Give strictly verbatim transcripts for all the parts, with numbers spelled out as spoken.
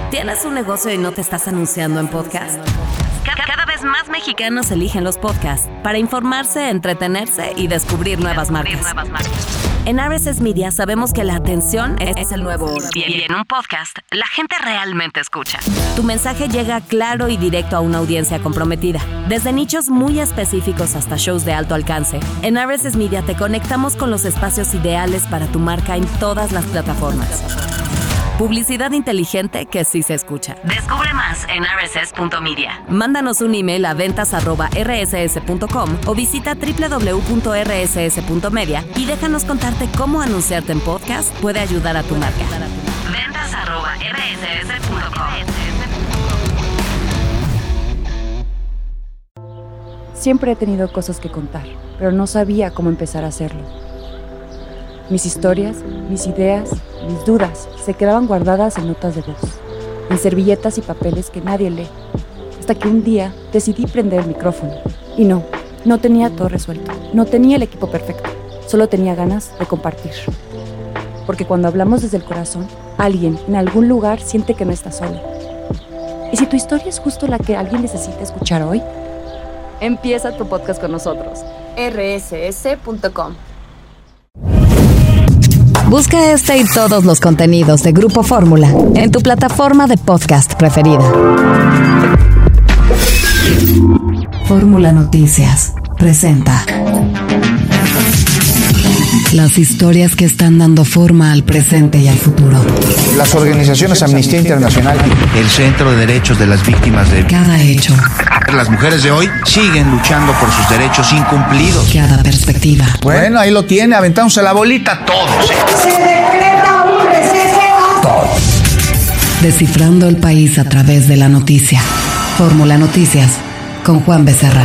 ¿Tienes un negocio y no te estás anunciando en podcast? Cada vez más mexicanos eligen los podcasts para informarse, entretenerse y descubrir nuevas marcas. En R S S Media sabemos que la atención es el nuevo oro. Y en un podcast, la gente realmente escucha. Tu mensaje llega claro y directo a una audiencia comprometida. Desde nichos muy específicos hasta shows de alto alcance, en R S S Media te conectamos con los espacios ideales para tu marca en todas las plataformas. Publicidad inteligente que sí se escucha. Descubre más en r s s punto media. Mándanos un email a ventas arroba r s s punto com o visita doble u doble u doble u punto r s s punto media y déjanos contarte cómo anunciarte en podcast puede ayudar a tu marca. ventas arroba r s s punto com. Siempre he tenido cosas que contar, pero no sabía cómo empezar a hacerlo. Mis historias, mis ideas, mis dudas se quedaban guardadas en notas de voz, en servilletas y papeles que nadie lee, hasta que un día decidí prender el micrófono. Y no, no tenía todo resuelto, no tenía el equipo perfecto, solo tenía ganas de compartir. Porque cuando hablamos desde el corazón, alguien en algún lugar siente que no está solo. ¿Y si tu historia es justo la que alguien necesita escuchar hoy? Empieza tu podcast con nosotros. r s s punto com. Busca este y todos los contenidos de Grupo Fórmula en tu plataforma de podcast preferida. Fórmula Noticias presenta las historias que están dando forma al presente y al futuro. Las organizaciones Amnistía Internacional, el Centro de Derechos de las Víctimas de cada hecho. Las mujeres de hoy siguen luchando por sus derechos incumplidos. Cada perspectiva. Bueno, ahí lo tiene, aventándose la bolita todos. ¿eh? Se decreta un receso. Todos. Descifrando el país a través de la noticia. Fórmula Noticias con Juan Becerra.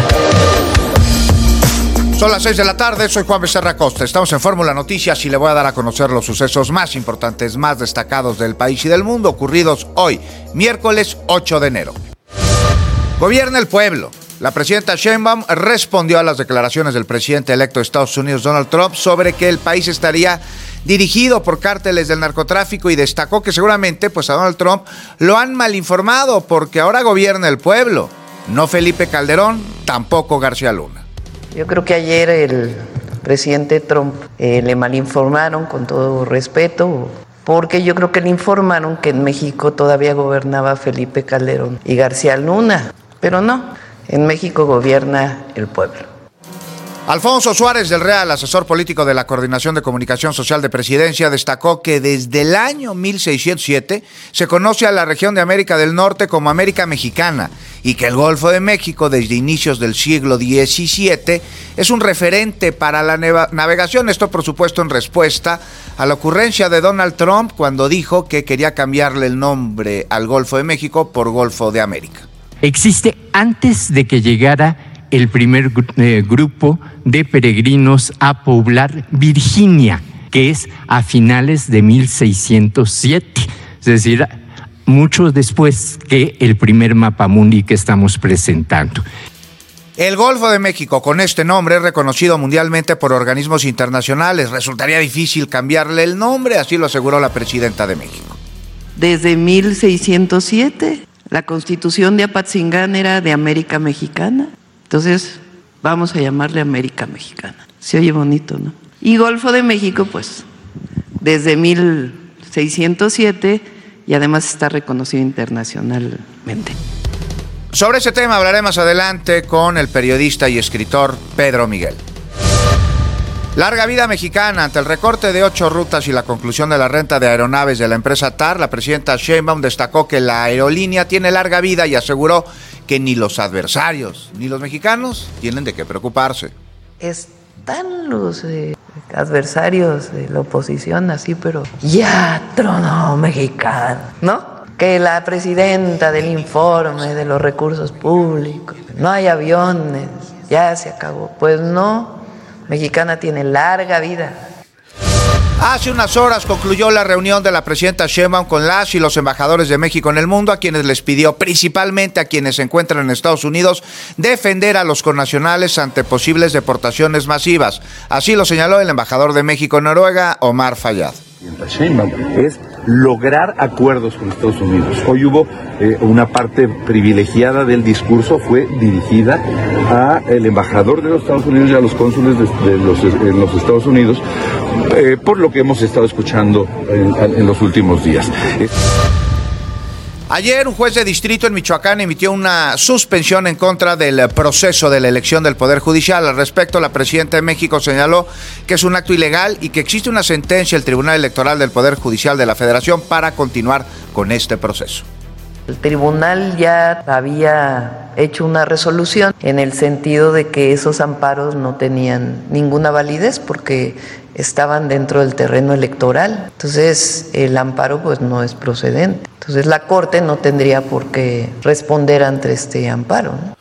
Son las seis de la tarde, soy Juan Becerra Costa. Estamos en Fórmula Noticias y le voy a dar a conocer los sucesos más importantes, más destacados del país y del mundo, ocurridos hoy, miércoles ocho de enero. Gobierna el pueblo. La presidenta Sheinbaum respondió a las declaraciones del presidente electo de Estados Unidos, Donald Trump, sobre que el país estaría dirigido por cárteles del narcotráfico y destacó que seguramente pues, a Donald Trump lo han malinformado porque ahora gobierna el pueblo, no Felipe Calderón, tampoco García Luna. Yo creo que ayer el presidente Trump eh, le malinformaron, con todo respeto, porque yo creo que le informaron que en México todavía gobernaba Felipe Calderón y García Luna, pero no, en México gobierna el pueblo. Alfonso Suárez del Real, asesor político de la Coordinación de Comunicación Social de Presidencia, destacó que desde el año mil seiscientos siete se conoce a la región de América del Norte como América Mexicana y que el Golfo de México desde inicios del siglo diecisiete es un referente para la neva- navegación. Esto, por supuesto, en respuesta a la ocurrencia de Donald Trump cuando dijo que quería cambiarle el nombre al Golfo de México por Golfo de América. Existe antes de que llegara el primer eh, grupo de peregrinos a poblar Virginia, que es a finales de mil seiscientos siete, es decir, mucho después que el primer mapamundi que estamos presentando. El Golfo de México, con este nombre, es reconocido mundialmente por organismos internacionales. Resultaría difícil cambiarle el nombre, así lo aseguró la presidenta de México. Desde mil seiscientos siete, la Constitución de Apatzingán era de América Mexicana. Entonces, vamos a llamarle América Mexicana. Se oye bonito, ¿no? Y Golfo de México, pues, desde mil seiscientos siete y además está reconocido internacionalmente. Sobre ese tema hablaré más adelante con el periodista y escritor Pedro Miguel. Larga vida mexicana. Ante el recorte de ocho rutas y la conclusión de la renta de aeronaves de la empresa T A R, la presidenta Sheinbaum destacó que la aerolínea tiene larga vida y aseguró que ni los adversarios ni los mexicanos tienen de qué preocuparse. Están los eh, adversarios de la oposición así, pero ya tronó mexicano, ¿no? Que la presidenta del informe de los recursos públicos, no hay aviones, ya se acabó. Pues no. Mexicana tiene larga vida. Hace unas horas concluyó la reunión de la presidenta Sheinbaum con las y los embajadores de México en el mundo, a quienes les pidió, principalmente a quienes se encuentran en Estados Unidos, defender a los connacionales ante posibles deportaciones masivas. Así lo señaló el embajador de México en Noruega, Omar Fayad. Sheinbaum es lograr acuerdos con Estados Unidos. Hoy hubo eh, una parte privilegiada del discurso, fue dirigida a el embajador de los Estados Unidos y a los cónsules de, de los, en los Estados Unidos, eh, por lo que hemos estado escuchando en, en los últimos días. Eh, Ayer un juez de distrito en Michoacán emitió una suspensión en contra del proceso de la elección del Poder Judicial. Al respecto, la presidenta de México señaló que es un acto ilegal y que existe una sentencia del Tribunal Electoral del Poder Judicial de la Federación para continuar con este proceso. El tribunal ya había hecho una resolución en el sentido de que esos amparos no tenían ninguna validez porque estaban dentro del terreno electoral. Entonces, el amparo pues no es procedente. Entonces, la Corte no tendría por qué responder ante este amparo, ¿no?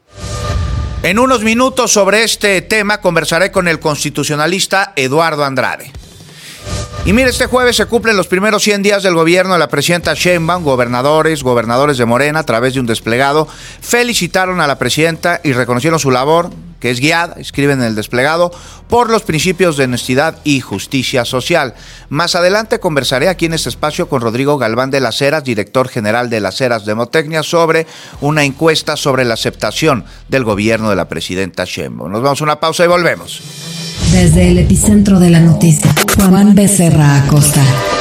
En unos minutos sobre este tema conversaré con el constitucionalista Eduardo Andrade. Y mire, este jueves se cumplen los primeros cien días del gobierno de la presidenta Sheinbaum. Gobernadores, gobernadores de Morena, a través de un desplegado, felicitaron a la presidenta y reconocieron su labor, que es guiada, escriben en el desplegado, por los principios de honestidad y justicia social. Más adelante conversaré aquí en este espacio con Rodrigo Galván de las Heras, director general de las Heras Demotecnia, sobre una encuesta sobre la aceptación del gobierno de la presidenta Sheinbaum. Nos vamos a una pausa y volvemos. Desde el epicentro de la noticia, Juan Becerra Acosta.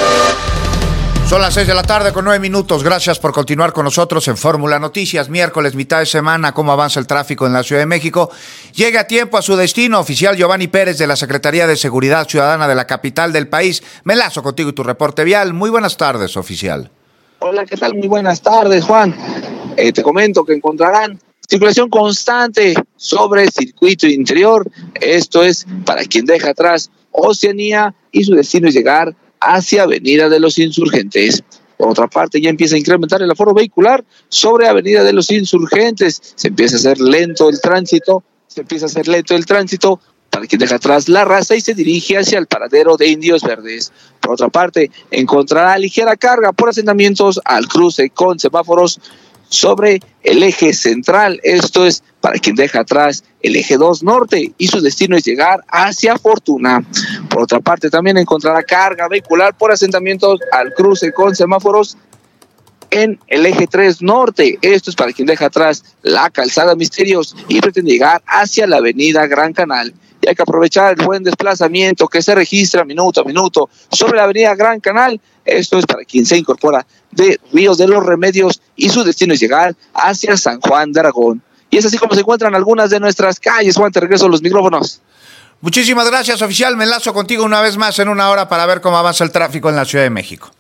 Son las seis de la tarde con nueve minutos. Gracias por continuar con nosotros en Fórmula Noticias. Miércoles, mitad de semana, cómo avanza el tráfico en la Ciudad de México. Llega a tiempo a su destino. Oficial Giovanni Pérez de la Secretaría de Seguridad Ciudadana de la capital del país. Me enlazo contigo y tu reporte vial. Muy buenas tardes, oficial. Hola, ¿qué tal? Muy buenas tardes, Juan. Eh, te comento que encontrarán circulación constante sobre circuito interior. Esto es para quien deja atrás Oceanía y su destino es llegar hacia Avenida de los Insurgentes. Por otra parte, ya empieza a incrementar el aforo vehicular sobre Avenida de los Insurgentes. Se empieza a hacer lento el tránsito, se empieza a hacer lento el tránsito para quien deja atrás La Raza y se dirige hacia el paradero de Indios Verdes. Por otra parte, encontrará ligera carga por asentamientos al cruce con semáforos sobre el eje central. Esto es para quien deja atrás el eje dos norte y su destino es llegar hacia Fortuna. Por otra parte, también encontrará carga vehicular por asentamientos al cruce con semáforos en el eje tres norte. Esto es para quien deja atrás la calzada Misterios y pretende llegar hacia la avenida Gran Canal. Y hay que aprovechar el buen desplazamiento que se registra minuto a minuto sobre la avenida Gran Canal. Esto es para quien se incorpora de Ríos de los Remedios y su destino es llegar hacia San Juan de Aragón. Y es así como se encuentran algunas de nuestras calles. Juan, te regreso los micrófonos. Muchísimas gracias, oficial. Me enlazo contigo una vez más en una hora para ver cómo avanza el tráfico en la Ciudad de México.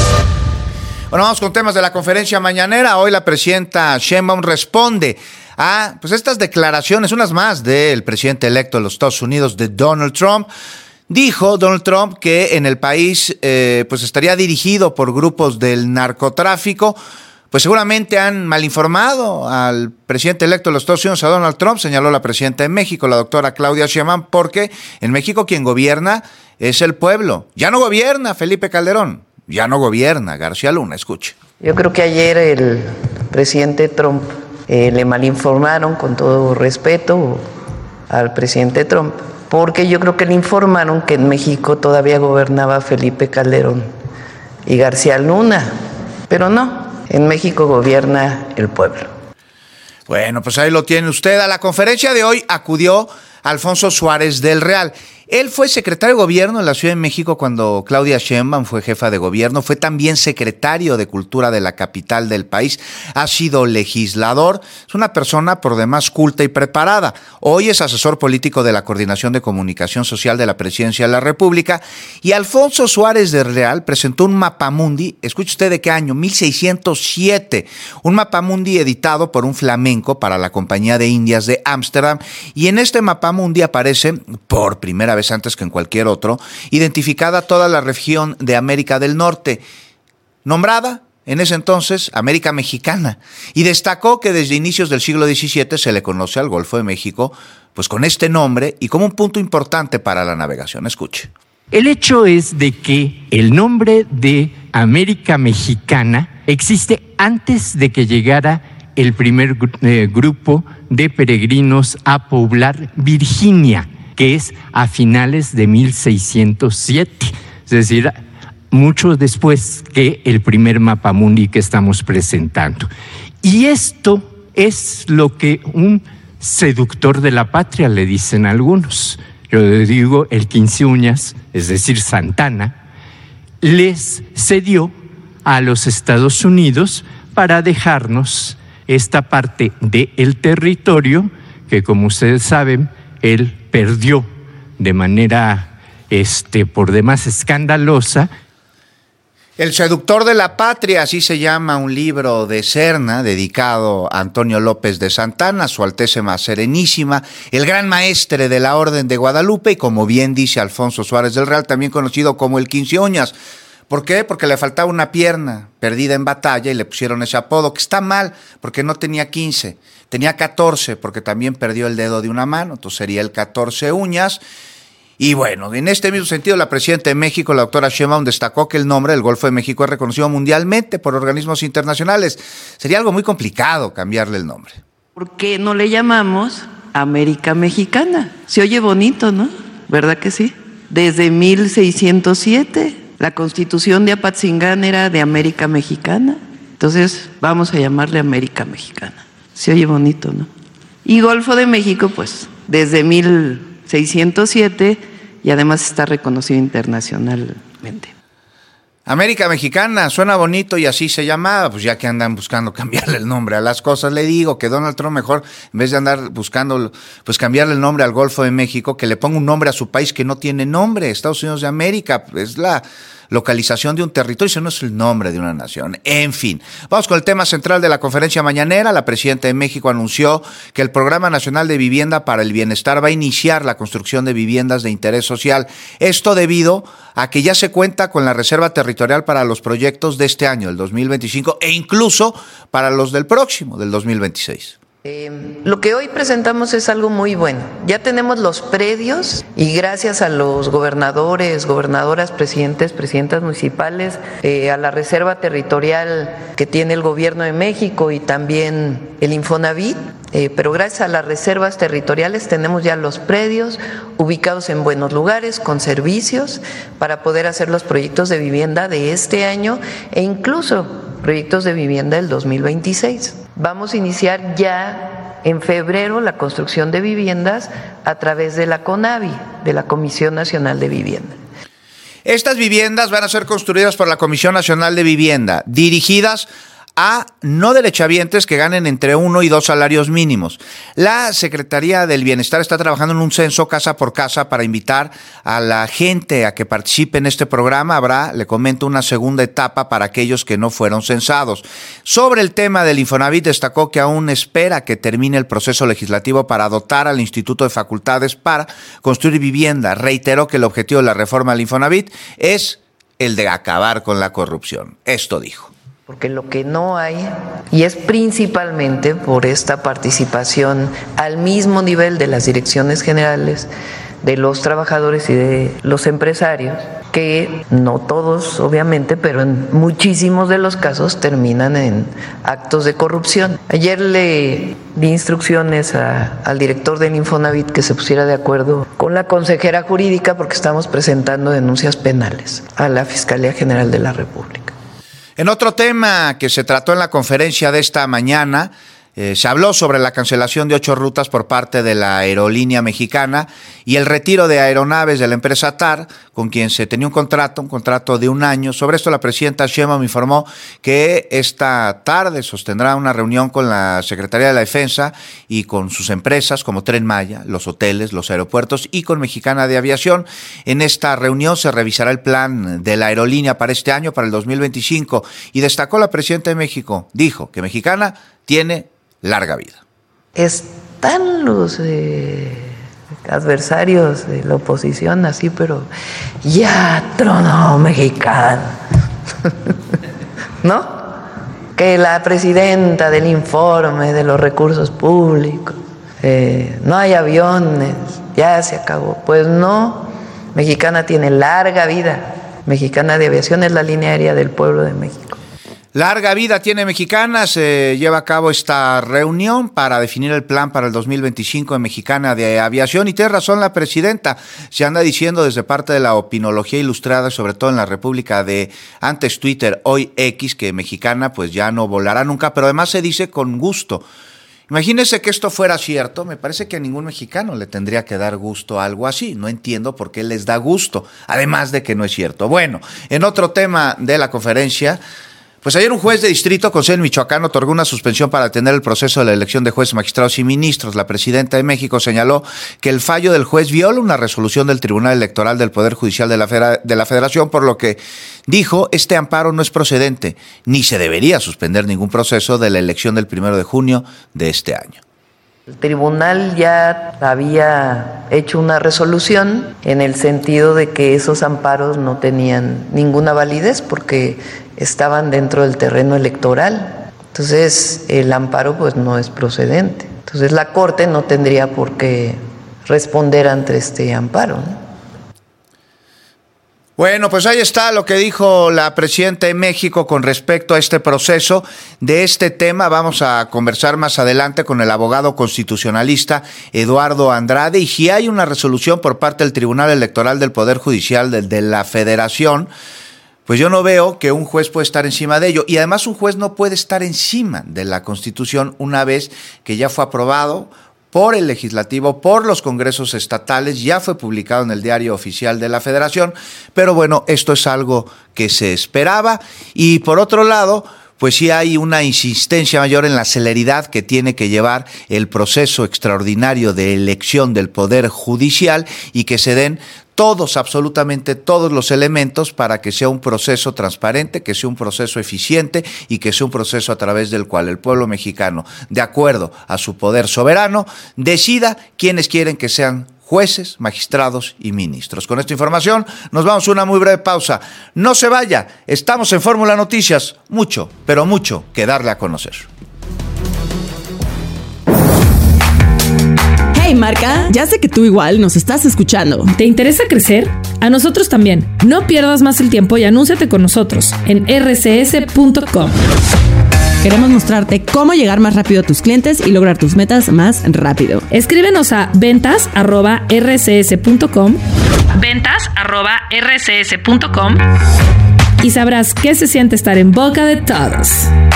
Bueno, vamos con temas de la conferencia mañanera. Hoy la presidenta Sheinbaum responde a pues estas declaraciones, unas más del presidente electo de los Estados Unidos, de Donald Trump. Dijo Donald Trump que en el país eh, pues estaría dirigido por grupos del narcotráfico. Pues seguramente han malinformado al presidente electo de los Estados Unidos, a Donald Trump, señaló la presidenta de México, la doctora Claudia Sheinbaum, porque en México quien gobierna es el pueblo. Ya no gobierna Felipe Calderón, ya no gobierna García Luna. Escuche. Yo creo que ayer el presidente Trump eh, le malinformaron, con todo respeto al presidente Trump, porque yo creo que le informaron que en México todavía gobernaba Felipe Calderón y García Luna, pero no. En México gobierna el pueblo. Bueno, pues ahí lo tiene usted. A la conferencia de hoy acudió Alfonso Suárez del Real. Él fue secretario de gobierno en la Ciudad de México cuando Claudia Sheinbaum fue jefa de gobierno. Fue también secretario de Cultura de la capital del país. Ha sido legislador. Es una persona por demás culta y preparada. Hoy es asesor político de la Coordinación de Comunicación Social de la Presidencia de la República. Y Alfonso Suárez del Real presentó un mapamundi. Escuche usted de qué año, mil seiscientos siete. Un mapamundi editado por un flamenco para la Compañía de Indias de Ámsterdam. Y en este mapamundi aparece por primera vez antes que en cualquier otro, identificada toda la región de América del Norte, nombrada en ese entonces América Mexicana, y destacó que desde inicios del siglo diecisiete se le conoce al Golfo de México pues con este nombre y como un punto importante para la navegación. Escuche. El hecho es de que el nombre de América Mexicana existe antes de que llegara el primer eh, grupo de peregrinos a poblar Virginia, que es a finales de mil seiscientos siete, es decir, mucho después que el primer mapamundi que estamos presentando. Y esto es lo que un seductor de la patria, le dicen algunos. Yo digo, el quince uñas, es decir, Santana, les cedió a los Estados Unidos para dejarnos esta parte del territorio que, como ustedes saben, él perdió de manera este, por demás escandalosa. El seductor de la patria, así se llama un libro de Serna dedicado a Antonio López de Santana, Su Altésima Serenísima, el gran maestre de la Orden de Guadalupe y, como bien dice Alfonso Suárez del Real, también conocido como el Quince Uñas. ¿Por qué? Porque le faltaba una pierna perdida en batalla y le pusieron ese apodo, que está mal porque no tenía quince, tenía catorce porque también perdió el dedo de una mano, entonces sería el catorce uñas. Y bueno, en este mismo sentido, la presidenta de México, la doctora Sheinbaum, destacó que el nombre del Golfo de México es reconocido mundialmente por organismos internacionales. Sería algo muy complicado cambiarle el nombre. ¿Por qué no le llamamos América Mexicana? Se oye bonito, ¿no? ¿Verdad que sí? Desde mil seiscientos siete, la Constitución de Apatzingán era de América Mexicana. Entonces, vamos a llamarle América Mexicana. Se oye bonito, ¿no? Y Golfo de México, pues, desde mil seiscientos siete, y además está reconocido internacionalmente. América Mexicana, suena bonito y así se llamaba, pues ya que andan buscando cambiarle el nombre a las cosas, le digo que Donald Trump mejor, en vez de andar buscando pues cambiarle el nombre al Golfo de México, que le ponga un nombre a su país que no tiene nombre, Estados Unidos de América, es la localización de un territorio, eso no es el nombre de una nación. En fin, vamos con el tema central de la conferencia mañanera. La presidenta de México anunció que el Programa Nacional de Vivienda para el Bienestar va a iniciar la construcción de viviendas de interés social. Esto debido a que ya se cuenta con la reserva territorial para los proyectos de este año, el dos mil veinticinco, e incluso para los del próximo, del dos mil veintiséis. Eh, lo que hoy presentamos es algo muy bueno. Ya tenemos los predios y gracias a los gobernadores, gobernadoras, presidentes, presidentas municipales, eh, a la reserva territorial que tiene el gobierno de México y también el Infonavit, eh, pero gracias a las reservas territoriales tenemos ya los predios ubicados en buenos lugares, con servicios, para poder hacer los proyectos de vivienda de este año e incluso proyectos de vivienda del dos mil veintiséis. Vamos a iniciar ya en febrero la construcción de viviendas a través de la CONAVI, de la Comisión Nacional de Vivienda. Estas viviendas van a ser construidas por la Comisión Nacional de Vivienda, dirigidas a no derechohabientes que ganen entre uno y dos salarios mínimos. La Secretaría del Bienestar está trabajando en un censo casa por casa para invitar a la gente a que participe en este programa. Habrá, le comento, una segunda etapa para aquellos que no fueron censados. Sobre el tema del Infonavit, destacó que aún espera que termine el proceso legislativo para dotar al Instituto de Facultades para construir vivienda. Reiteró que el objetivo de la reforma del Infonavit es el de acabar con la corrupción. Esto dijo. Porque lo que no hay, y es principalmente por esta participación al mismo nivel de las direcciones generales, de los trabajadores y de los empresarios, que no todos obviamente, pero en muchísimos de los casos terminan en actos de corrupción. Ayer le di instrucciones a, al director del Infonavit que se pusiera de acuerdo con la consejera jurídica porque estamos presentando denuncias penales a la Fiscalía General de la República. En otro tema que se trató en la conferencia de esta mañana, eh, se habló sobre la cancelación de ocho rutas por parte de la aerolínea mexicana y el retiro de aeronaves de la empresa T A R, con quien se tenía un contrato, un contrato de un año. Sobre esto la presidenta Sheinbaum me informó que esta tarde sostendrá una reunión con la Secretaría de la Defensa y con sus empresas como Tren Maya, los hoteles, los aeropuertos y con Mexicana de Aviación. En esta reunión se revisará el plan de la aerolínea para este año, para el dos mil veinticinco, y destacó la presidenta de México, dijo que Mexicana tiene larga vida. Están los eh, adversarios de la oposición así, pero ya tronó Mexicana, ¿no? Que la presidenta del informe de los recursos públicos, eh, no hay aviones, ya se acabó. Pues no, Mexicana tiene larga vida. Mexicana de Aviación es la línea aérea del pueblo de México. Larga vida tiene Mexicana. Se lleva a cabo esta reunión para definir el plan para el dos mil veinticinco de Mexicana de Aviación. Y tiene razón la presidenta. Se anda diciendo desde parte de la opinología ilustrada, sobre todo en la República de antes Twitter, hoy X, que Mexicana pues ya no volará nunca, pero además se dice con gusto. Imagínense que esto fuera cierto, me parece que a ningún mexicano le tendría que dar gusto a algo así. No entiendo por qué les da gusto, además de que no es cierto. Bueno, en otro tema de la conferencia, pues ayer un juez de distrito con sede en Michoacán otorgó una suspensión para atender el proceso de la elección de jueces, magistrados y ministros. La presidenta de México señaló que el fallo del juez viola una resolución del Tribunal Electoral del Poder Judicial de la, Federa- de la Federación, por lo que dijo, este amparo no es procedente, ni se debería suspender ningún proceso de la elección del primero de junio de este año. El tribunal ya había hecho una resolución en el sentido de que esos amparos no tenían ninguna validez porque estaban dentro del terreno electoral. Entonces, el amparo pues no es procedente. Entonces, la Corte no tendría por qué responder ante este amparo, ¿no? Bueno, pues ahí está lo que dijo la presidenta de México con respecto a este proceso. De este tema vamos a conversar más adelante con el abogado constitucionalista Eduardo Andrade. Y si hay una resolución por parte del Tribunal Electoral del Poder Judicial de, de la Federación, pues yo no veo que un juez pueda estar encima de ello. Y además un juez no puede estar encima de la Constitución una vez que ya fue aprobado por el legislativo, por los congresos estatales, ya fue publicado en el Diario Oficial de la Federación, pero bueno, esto es algo que se esperaba. Y por otro lado, pues sí hay una insistencia mayor en la celeridad que tiene que llevar el proceso extraordinario de elección del Poder Judicial y que se den todos, absolutamente todos los elementos para que sea un proceso transparente, que sea un proceso eficiente y que sea un proceso a través del cual el pueblo mexicano, de acuerdo a su poder soberano, decida quiénes quieren que sean jueces, magistrados y ministros. Con esta información nos vamos a una muy breve pausa. No se vaya, estamos en Fórmula Noticias, mucho, pero mucho que darle a conocer. Hey marca, ya sé que tú igual nos estás escuchando. ¿Te interesa crecer? A nosotros también. No pierdas más el tiempo y anúnciate con nosotros en erre ce ese punto com. Queremos mostrarte cómo llegar más rápido a tus clientes y lograr tus metas más rápido. Escríbenos a ventas arroba erre ce ese punto com, ventas arroba erre ce ese punto com y sabrás qué se siente estar en boca de todos.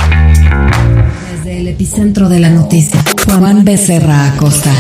Desde el epicentro de la noticia, Juan Becerra Acosta.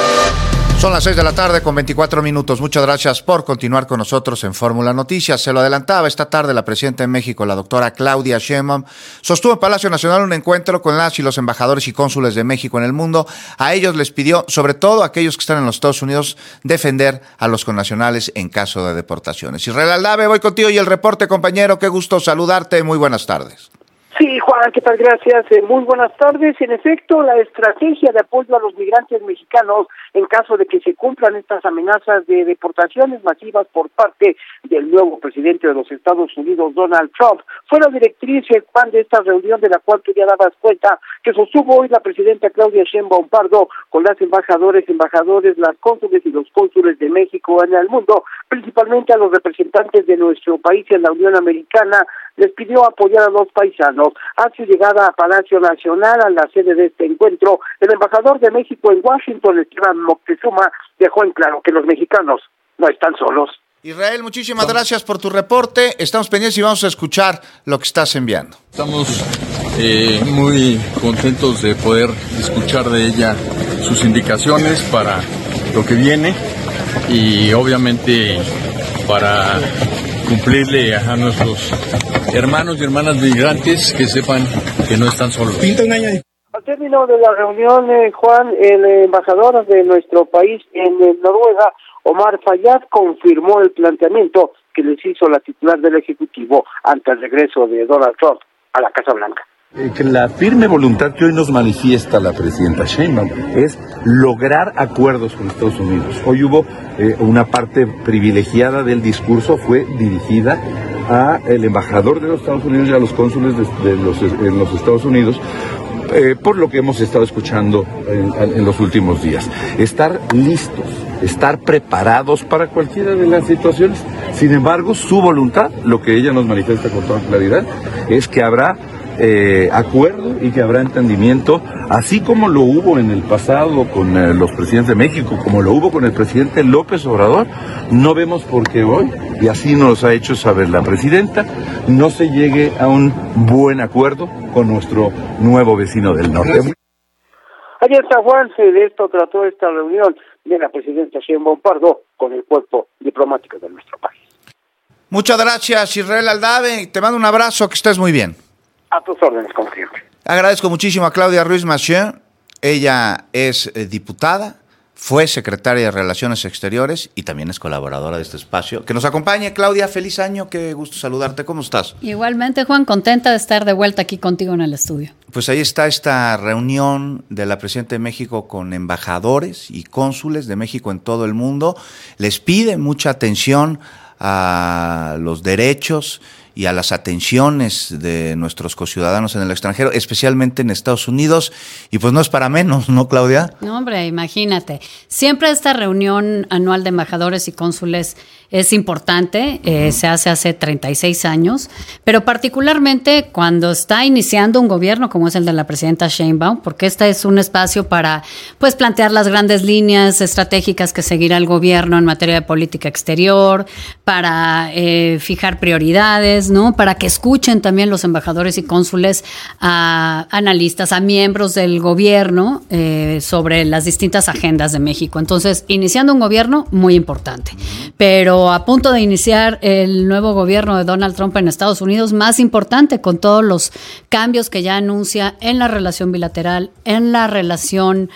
Son las seis de la tarde con veinticuatro minutos. Muchas gracias por continuar con nosotros en Fórmula Noticias. Se lo adelantaba esta tarde la presidenta de México, la doctora Claudia Sheinbaum, sostuvo en Palacio Nacional un encuentro con las y los embajadores y cónsules de México en el mundo. A ellos les pidió, sobre todo a aquellos que están en los Estados Unidos, defender a los connacionales en caso de deportaciones. Israel Aldave, voy contigo y el reporte, compañero. Qué gusto saludarte. Muy buenas tardes. Sí, Juan, ¿qué tal? Gracias. Eh, muy buenas tardes. En efecto, la estrategia de apoyo a los migrantes mexicanos en caso de que se cumplan estas amenazas de deportaciones masivas por parte del nuevo presidente de los Estados Unidos, Donald Trump, fue la directriz, eh, Juan, de esta reunión de la cual tú ya dabas cuenta, que sostuvo hoy la presidenta Claudia Sheinbaum Pardo con las embajadores, embajadores, las cónsules y los cónsules de México en el mundo, principalmente a los representantes de nuestro país en la Unión Americana. Les pidió apoyar a los paisanos. A su llegada a Palacio Nacional, a la sede de este encuentro, el embajador de México en Washington, Esteban Moctezuma, dejó en claro que los mexicanos no están solos. Israel, muchísimas gracias por tu reporte. Estamos pendientes y vamos a escuchar lo que estás enviando. Estamos eh, muy contentos de poder escuchar de ella sus indicaciones para lo que viene y obviamente para cumplirle a nuestros hermanos y hermanas migrantes que sepan que no están solos. Al término de la reunión, eh, Juan, el embajador de nuestro país en eh, Noruega, Omar Fayad, confirmó el planteamiento que les hizo la titular del Ejecutivo ante el regreso de Donald Trump a la Casa Blanca. Eh, que la firme voluntad que hoy nos manifiesta la presidenta Sheinbaum es lograr acuerdos con Estados Unidos. Hoy hubo eh, una parte privilegiada del discurso, fue dirigida a el embajador de los Estados Unidos y a los cónsules de, de los, en los Estados Unidos, eh, por lo que hemos estado escuchando en, en los últimos días. Estar listos, estar preparados para cualquiera de las situaciones. Sin embargo, su voluntad, lo que ella nos manifiesta con toda claridad, es que habrá eh, acuerdo y que habrá entendimiento, así como lo hubo en el pasado con eh, los presidentes de México, como lo hubo con el presidente López Obrador. No vemos por qué hoy, y así nos ha hecho saber la presidenta, no se llegue a un buen acuerdo con nuestro nuevo vecino del norte. Ayer está Juan, de esto trató esta reunión de la presidenta Sheinbaum Pardo con el cuerpo diplomático de nuestro país. Muchas gracias, Israel Aldave. Te mando un abrazo, que estés muy bien. A tus órdenes, como siempre. Agradezco muchísimo a Claudia Ruiz Massieu. Ella es eh, diputada, fue secretaria de Relaciones Exteriores y también es colaboradora de este espacio. Que nos acompañe, Claudia. Feliz año, qué gusto saludarte. ¿Cómo estás? Igualmente, Juan, contenta de estar de vuelta aquí contigo en el estudio. Pues ahí está esta reunión de la presidenta de México con embajadores y cónsules de México en todo el mundo. Les pide mucha atención a los derechos y a las atenciones de nuestros conciudadanos en el extranjero, especialmente en Estados Unidos, y pues no es para menos, ¿no, Claudia? No, hombre, imagínate. Siempre esta reunión anual de embajadores y cónsules es importante, uh-huh. eh, se hace hace treinta y seis años, pero particularmente cuando está iniciando un gobierno como es el de la presidenta Sheinbaum, porque este es un espacio para pues plantear las grandes líneas estratégicas que seguirá el gobierno en materia de política exterior, para eh, fijar prioridades, ¿no? Para que escuchen también los embajadores y cónsules a analistas, a miembros del gobierno eh, sobre las distintas agendas de México. Entonces, iniciando un gobierno muy importante, pero a punto de iniciar el nuevo gobierno de Donald Trump en Estados Unidos, más importante con todos los cambios que ya anuncia en la relación bilateral, en la relación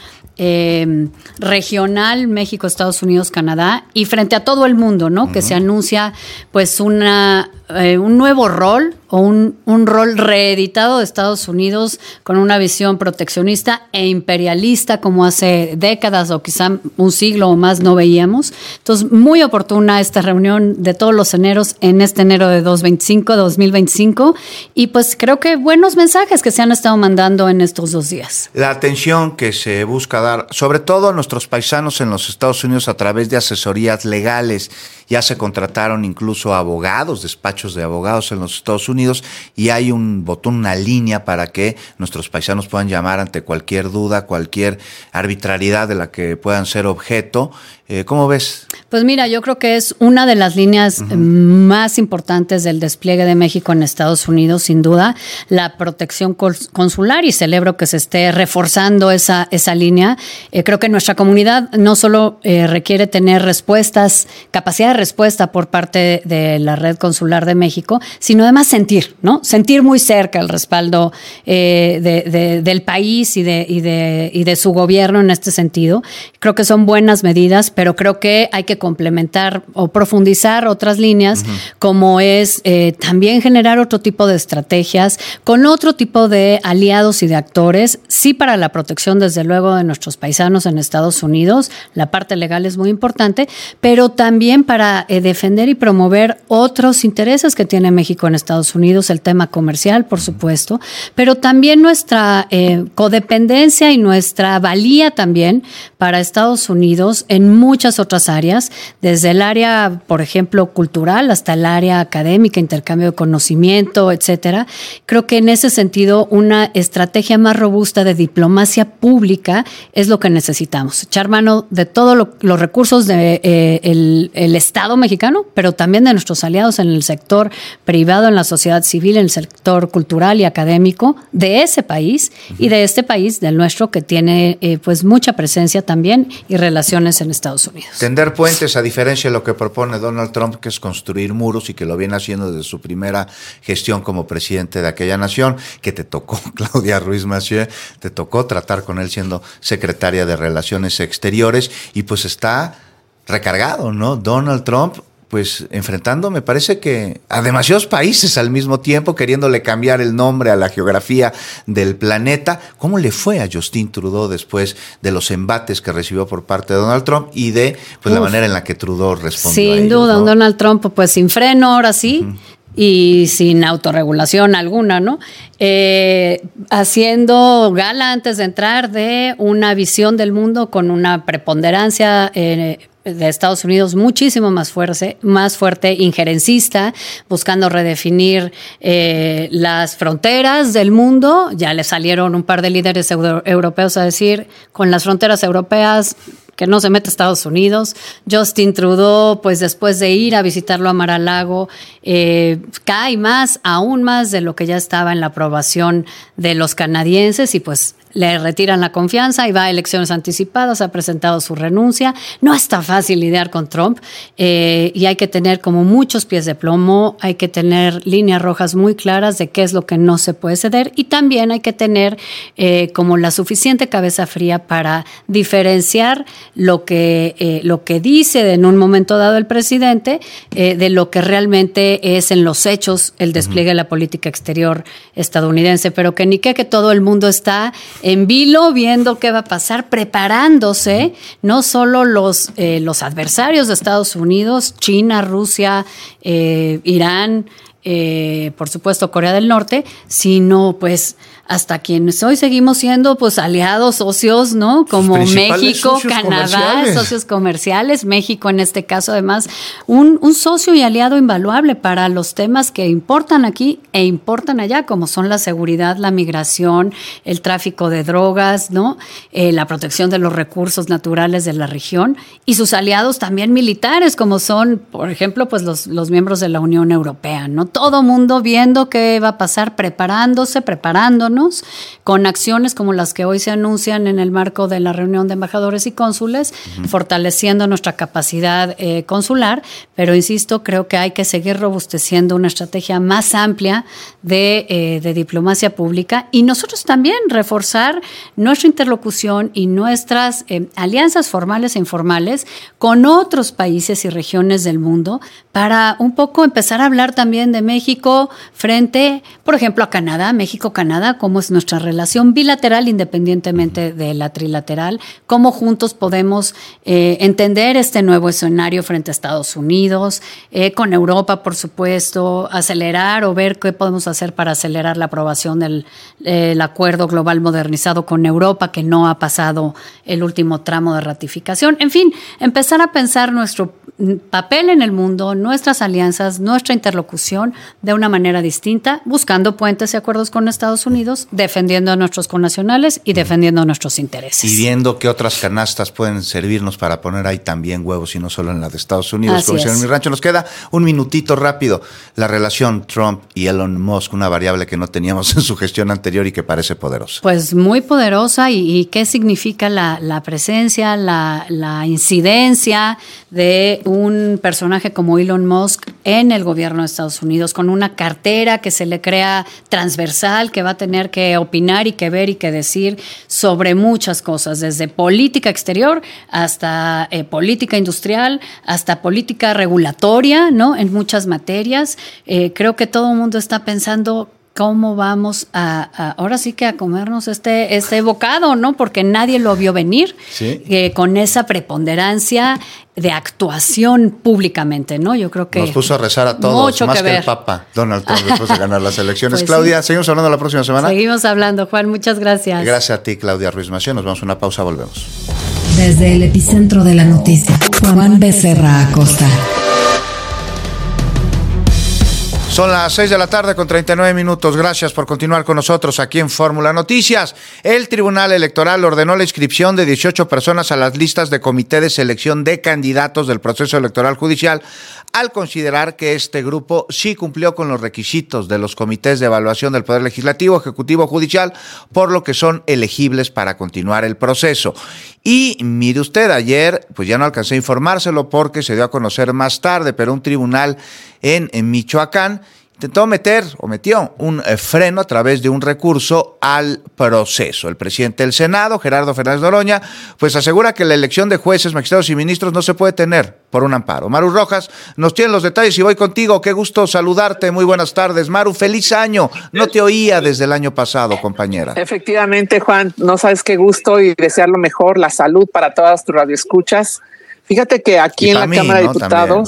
Eh, regional México, Estados Unidos, Canadá, y frente a todo el mundo, ¿no? Uh-huh. Que se anuncia pues una eh, un nuevo rol o un, un rol reeditado de Estados Unidos con una visión proteccionista e imperialista como hace décadas o quizá un siglo o más no veíamos. Entonces, muy oportuna esta reunión de todos los eneros en este enero de dos mil veinticinco y pues creo que buenos mensajes que se han estado mandando en estos dos días. La atención que se busca dar, sobre todo a nuestros paisanos en los Estados Unidos a través de asesorías legales. Ya se contrataron incluso abogados, despachos de abogados en los Estados Unidos, y hay un botón, una línea para que nuestros paisanos puedan llamar ante cualquier duda, cualquier arbitrariedad de la que puedan ser objeto. Eh, ¿Cómo ves? Pues mira, yo creo que es una de las líneas uh-huh. más importantes del despliegue de México en Estados Unidos, sin duda, la protección consular, y celebro que se esté reforzando esa, esa línea. Eh, creo que nuestra comunidad no solo eh, requiere tener respuestas, capacidad de respuesta por parte de la Red Consular de México, sino además sentir, ¿no? Sentir muy cerca el respaldo eh, de, de, del país y de, y, de, y de su gobierno en este sentido. Creo que son buenas medidas, pero creo que hay que complementar o profundizar otras líneas, uh-huh. como es eh, también generar otro tipo de estrategias con otro tipo de aliados y de actores, sí para la protección desde luego de nuestros paisanos en Estados Unidos, la parte legal es muy importante, pero también para eh, defender y promover otros intereses que tiene México en Estados Unidos, el tema comercial, por supuesto, pero también nuestra eh, codependencia y nuestra valía también para Estados Unidos en muchas otras áreas, desde el área, por ejemplo, cultural hasta el área académica, intercambio de conocimiento, etcétera. Creo que en ese sentido una estrategia más robusta de diplomacia pública es lo que necesitamos. Echar mano de todos lo, los recursos del de, eh, el, el Estado mexicano, pero también de nuestros aliados en el sector privado, en la sociedad civil, en el sector cultural y académico de ese país uh-huh. y de este país, del nuestro, que tiene eh, pues mucha presencia también y relaciones en Estados Unidos. Tender puentes, a diferencia de lo que propone Donald Trump, que es construir muros, y que lo viene haciendo desde su primera gestión como presidente de aquella nación, que te tocó, Claudia Ruiz Massieu, te tocó tratar con él siendo secretaria de Relaciones Exteriores, y pues está recargado, ¿no? Donald Trump, pues enfrentando, me parece que a demasiados países al mismo tiempo, queriéndole cambiar el nombre a la geografía del planeta. ¿Cómo le fue a Justin Trudeau después de los embates que recibió por parte de Donald Trump y de pues Uf, la manera en la que Trudeau respondió? Sin a ellos, duda, ¿no? un Donald Trump pues sin freno, ahora sí. Uh-huh. y sin autorregulación alguna, ¿no? Eh, haciendo gala antes de entrar de una visión del mundo con una preponderancia eh, de Estados Unidos muchísimo más fuerte, más fuerte, injerencista, buscando redefinir eh, las fronteras del mundo. Ya le salieron un par de líderes euro- europeos a decir, con las fronteras europeas que no se mete a Estados Unidos. Justin Trudeau, pues después de ir a visitarlo a Mar-a-Lago, eh, cae más, aún más de lo que ya estaba en la aprobación de los canadienses y pues le retiran la confianza y va a elecciones anticipadas, ha presentado su renuncia. No está fácil lidiar con Trump eh, y hay que tener como muchos pies de plomo, hay que tener líneas rojas muy claras de qué es lo que no se puede ceder y también hay que tener eh, como la suficiente cabeza fría para diferenciar lo que, eh, lo que dice en un momento dado el presidente eh, de lo que realmente es en los hechos el despliegue uh-huh. de la política exterior estadounidense, pero que ni qué que todo el mundo está en vilo, viendo qué va a pasar, preparándose, no solo los, eh, los adversarios de Estados Unidos, China, Rusia, eh, Irán, eh, por supuesto Corea del Norte, sino pues hasta quienes hoy seguimos siendo pues aliados, socios, ¿no? Como México, socios Canadá, comerciales. socios comerciales, México en este caso además, un, un socio y aliado invaluable para los temas que importan aquí e importan allá, como son la seguridad, la migración, el tráfico de drogas, ¿no? Eh, la protección de los recursos naturales de la región y sus aliados también militares, como son, por ejemplo, pues los, los miembros de la Unión Europea, ¿no? Todo mundo viendo qué va a pasar, preparándose, preparándonos, con acciones como las que hoy se anuncian en el marco de la reunión de embajadores y cónsules, uh-huh. fortaleciendo nuestra capacidad eh, consular, pero insisto, creo que hay que seguir robusteciendo una estrategia más amplia de, eh, de diplomacia pública y nosotros también reforzar nuestra interlocución y nuestras eh, alianzas formales e informales con otros países y regiones del mundo para un poco empezar a hablar también de México frente, por ejemplo, a Canadá, México-Canadá, cómo es nuestra relación bilateral independientemente de la trilateral, cómo juntos podemos eh, entender este nuevo escenario frente a Estados Unidos, eh, con Europa, por supuesto, acelerar o ver qué podemos hacer para acelerar la aprobación del eh, el acuerdo global modernizado con Europa, que no ha pasado el último tramo de ratificación. En fin, empezar a pensar nuestro papel en el mundo, nuestras alianzas, nuestra interlocución de una manera distinta, buscando puentes y acuerdos con Estados Unidos, defendiendo a nuestros connacionales y defendiendo nuestros intereses. Y viendo qué otras canastas pueden servirnos para poner ahí también huevos y no solo en la de Estados Unidos. Como en mi rancho, nos queda un minutito rápido. La relación Trump y Elon Musk, una variable que no teníamos en su gestión anterior y que parece poderosa. Pues muy poderosa. ¿Y, y qué significa la, la presencia, la, la incidencia de un personaje como Elon Musk en el gobierno de Estados Unidos, con una cartera que se le crea transversal, que va a tener que opinar y que ver y que decir sobre muchas cosas, desde política exterior hasta eh, política industrial, hasta política regulatoria, ¿no? En muchas materias. Eh, creo que todo el mundo está pensando cómo vamos a, a ahora sí que a comernos este, este bocado, ¿no? Porque nadie lo vio venir, ¿sí? eh, con esa preponderancia de actuación públicamente, ¿no? Yo creo que nos puso a rezar a todos, más que, que el Papa Donald Trump después de ganar las elecciones. Pues Claudia, sí. ¿Seguimos hablando la próxima semana? Seguimos hablando, Juan, muchas gracias. Gracias a ti, Claudia Ruiz Massieu. Nos vamos a una pausa, volvemos. Desde el epicentro de la noticia, Juan Becerra Acosta. Son las seis de la tarde con treinta y nueve minutos. Gracias por continuar con nosotros aquí en Fórmula Noticias. El Tribunal Electoral ordenó la inscripción de dieciocho personas a las listas de comité de selección de candidatos del proceso electoral judicial, al considerar que este grupo sí cumplió con los requisitos de los comités de evaluación del Poder Legislativo, Ejecutivo, Judicial, por lo que son elegibles para continuar el proceso. Y mire usted, ayer pues ya no alcancé a informárselo porque se dio a conocer más tarde, pero un tribunal en, en Michoacán intentó meter o metió un eh, freno a través de un recurso al proceso. El presidente del Senado, Gerardo Fernández Noroña, pues asegura que la elección de jueces, magistrados y ministros no se puede tener por un amparo. Maru Rojas nos tiene los detalles y voy contigo. Qué gusto saludarte. Muy buenas tardes. Maru, feliz año. No te oía desde el año pasado, compañera. Efectivamente, Juan, no sabes qué gusto y desear lo mejor, la salud para todas tus radioescuchas. Fíjate que aquí y en la mí, Cámara de ¿no? Diputados... También.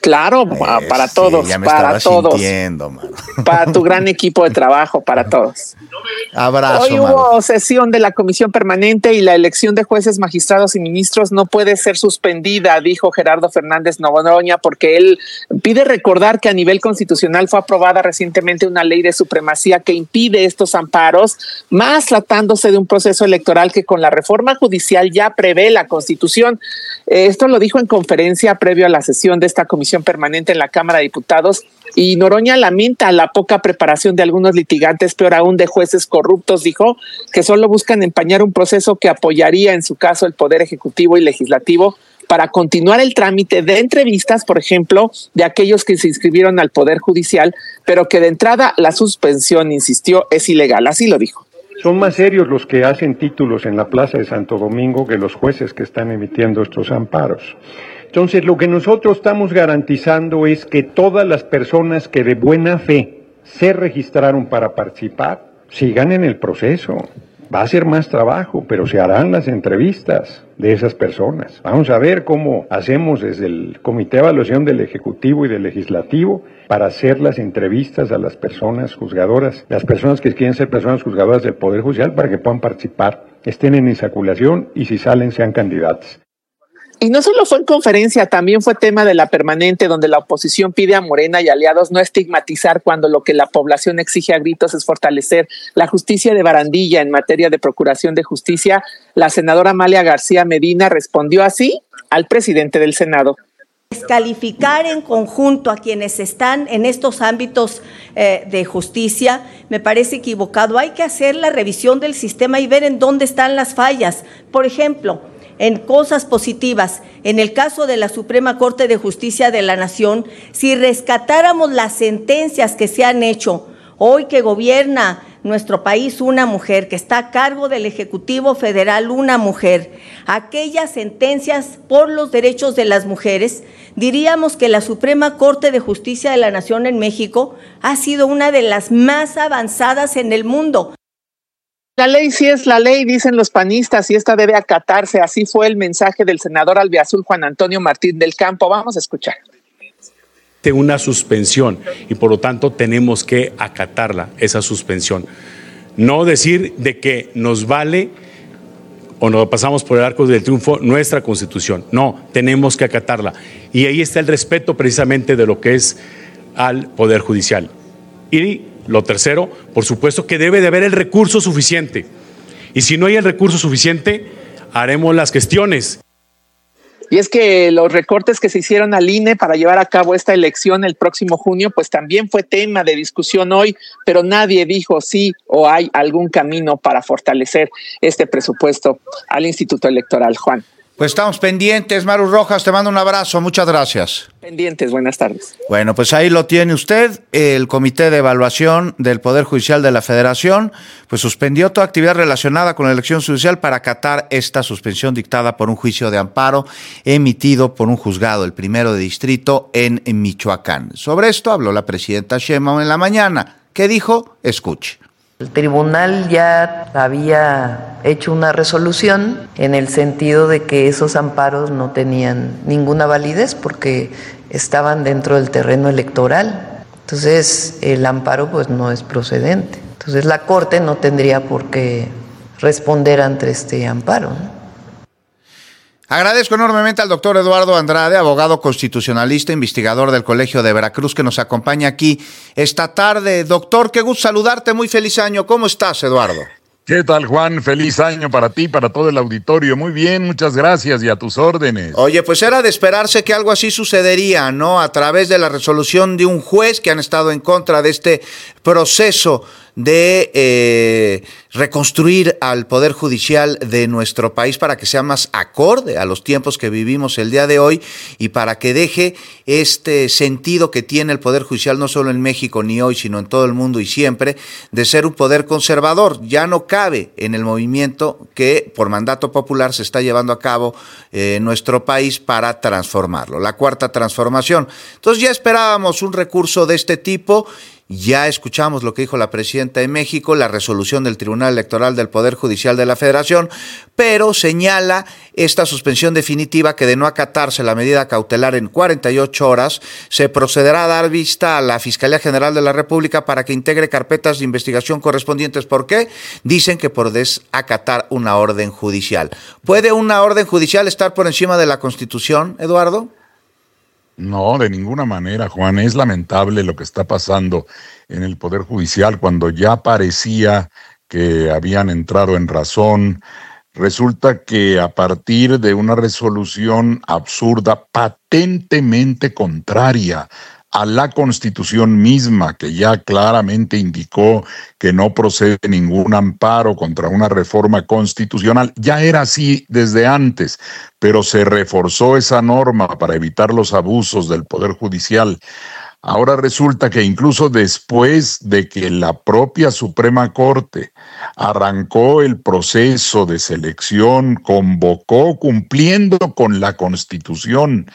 Claro, eh, para sí, todos, ya me para todos. Sintiendo, mano. Para tu gran equipo de trabajo, para todos. Abrazo. Hoy hubo Maru. sesión de la Comisión Permanente y la elección de jueces, magistrados y ministros no puede ser suspendida, dijo Gerardo Fernández Noroña, porque él pide recordar que a nivel constitucional fue aprobada recientemente una ley de supremacía que impide estos amparos, más tratándose de un proceso electoral que con la reforma judicial ya prevé la Constitución. Esto lo dijo en conferencia previo a la sesión de esta Comisión Permanente en la Cámara de Diputados, y Noroña lamenta la poca preparación de algunos litigantes, peor aún de jueces corruptos. Dijo que solo buscan empañar un proceso que apoyaría en su caso el Poder Ejecutivo y Legislativo para continuar el trámite de entrevistas, por ejemplo, de aquellos que se inscribieron al Poder Judicial, pero que de entrada la suspensión, insistió, es ilegal. Así lo dijo. Son más serios los que hacen títulos en la Plaza de Santo Domingo que los jueces que están emitiendo estos amparos. Entonces, lo que nosotros estamos garantizando es que todas las personas que de buena fe se registraron para participar sigan en el proceso. Va a ser más trabajo, pero se harán las entrevistas de esas personas. Vamos a ver cómo hacemos desde el Comité de Evaluación del Ejecutivo y del Legislativo para hacer las entrevistas a las personas juzgadoras, las personas que quieren ser personas juzgadoras del Poder Judicial, para que puedan participar, estén en insaculación y si salen sean candidatos. Y no solo fue en conferencia, también fue tema de la permanente, donde la oposición pide a Morena y aliados no estigmatizar cuando lo que la población exige a gritos es fortalecer la justicia de barandilla en materia de procuración de justicia. La senadora Amalia García Medina respondió así al presidente del Senado. Descalificar en conjunto a quienes están en estos ámbitos eh, de justicia me parece equivocado. Hay que hacer la revisión del sistema y ver en dónde están las fallas. Por ejemplo, en cosas positivas, en el caso de la Suprema Corte de Justicia de la Nación, si rescatáramos las sentencias que se han hecho, hoy que gobierna nuestro país una mujer, que está a cargo del Ejecutivo Federal una mujer, aquellas sentencias por los derechos de las mujeres, diríamos que la Suprema Corte de Justicia de la Nación en México ha sido una de las más avanzadas en el mundo. La ley sí es la ley, dicen los panistas, y esta debe acatarse. Así fue el mensaje del senador albiazul Juan Antonio Martín del Campo. Vamos a escuchar. De una suspensión y por lo tanto tenemos que acatarla, esa suspensión. No decir de que nos vale o nos pasamos por el arco del triunfo nuestra Constitución. No, tenemos que acatarla. Y ahí está el respeto precisamente de lo que es al Poder Judicial. Y lo tercero, por supuesto que debe de haber el recurso suficiente. Y si no hay el recurso suficiente, haremos las gestiones. Y es que los recortes que se hicieron al I N E para llevar a cabo esta elección el próximo junio, pues también fue tema de discusión hoy, pero nadie dijo sí o hay algún camino para fortalecer este presupuesto al Instituto Electoral. Juan. Pues estamos pendientes. Maru Rojas, te mando un abrazo. Muchas gracias. Pendientes, buenas tardes. Bueno, pues ahí lo tiene usted. El Comité de Evaluación del Poder Judicial de la Federación pues suspendió toda actividad relacionada con la elección judicial para acatar esta suspensión dictada por un juicio de amparo emitido por un juzgado, el primero de distrito en, en Michoacán. Sobre esto habló la presidenta Sheinbaum en la mañana. ¿Qué dijo? Escuche. El tribunal ya había hecho una resolución en el sentido de que esos amparos no tenían ninguna validez porque estaban dentro del terreno electoral. Entonces, el amparo pues no es procedente. Entonces, la Corte no tendría por qué responder ante este amparo, ¿no? Agradezco enormemente al doctor Eduardo Andrade, abogado constitucionalista, investigador del Colegio de Veracruz, que nos acompaña aquí esta tarde. Doctor, qué gusto saludarte, muy feliz año. ¿Cómo estás, Eduardo? ¿Qué tal, Juan? Feliz año para ti, para todo el auditorio. Muy bien, muchas gracias y a tus órdenes. Oye, pues era de esperarse que algo así sucedería, ¿no? A través de la resolución de un juez que han estado en contra de este proceso de eh, reconstruir al Poder Judicial de nuestro país para que sea más acorde a los tiempos que vivimos el día de hoy y para que deje este sentido que tiene el Poder Judicial no solo en México ni hoy, sino en todo el mundo y siempre, de ser un poder conservador. Ya no cabe en el movimiento que por mandato popular se está llevando a cabo eh, en nuestro país para transformarlo, la cuarta transformación. Entonces ya esperábamos un recurso de este tipo Ya escuchamos lo que dijo la presidenta de México, la resolución del Tribunal Electoral del Poder Judicial de la Federación, pero señala esta suspensión definitiva que de no acatarse la medida cautelar en cuarenta y ocho horas, se procederá a dar vista a la Fiscalía General de la República para que integre carpetas de investigación correspondientes. ¿Por qué? Dicen que por desacatar una orden judicial. ¿Puede una orden judicial estar por encima de la Constitución, Eduardo? No, de ninguna manera, Juan. Es lamentable lo que está pasando en el Poder Judicial cuando ya parecía que habían entrado en razón. Resulta que a partir de una resolución absurda, patentemente contraria a la Constitución misma, que ya claramente indicó que no procede ningún amparo contra una reforma constitucional. Ya era así desde antes, pero se reforzó esa norma para evitar los abusos del Poder Judicial. Ahora resulta que incluso después de que la propia Suprema Corte arrancó el proceso de selección, convocó, cumpliendo con la Constitución,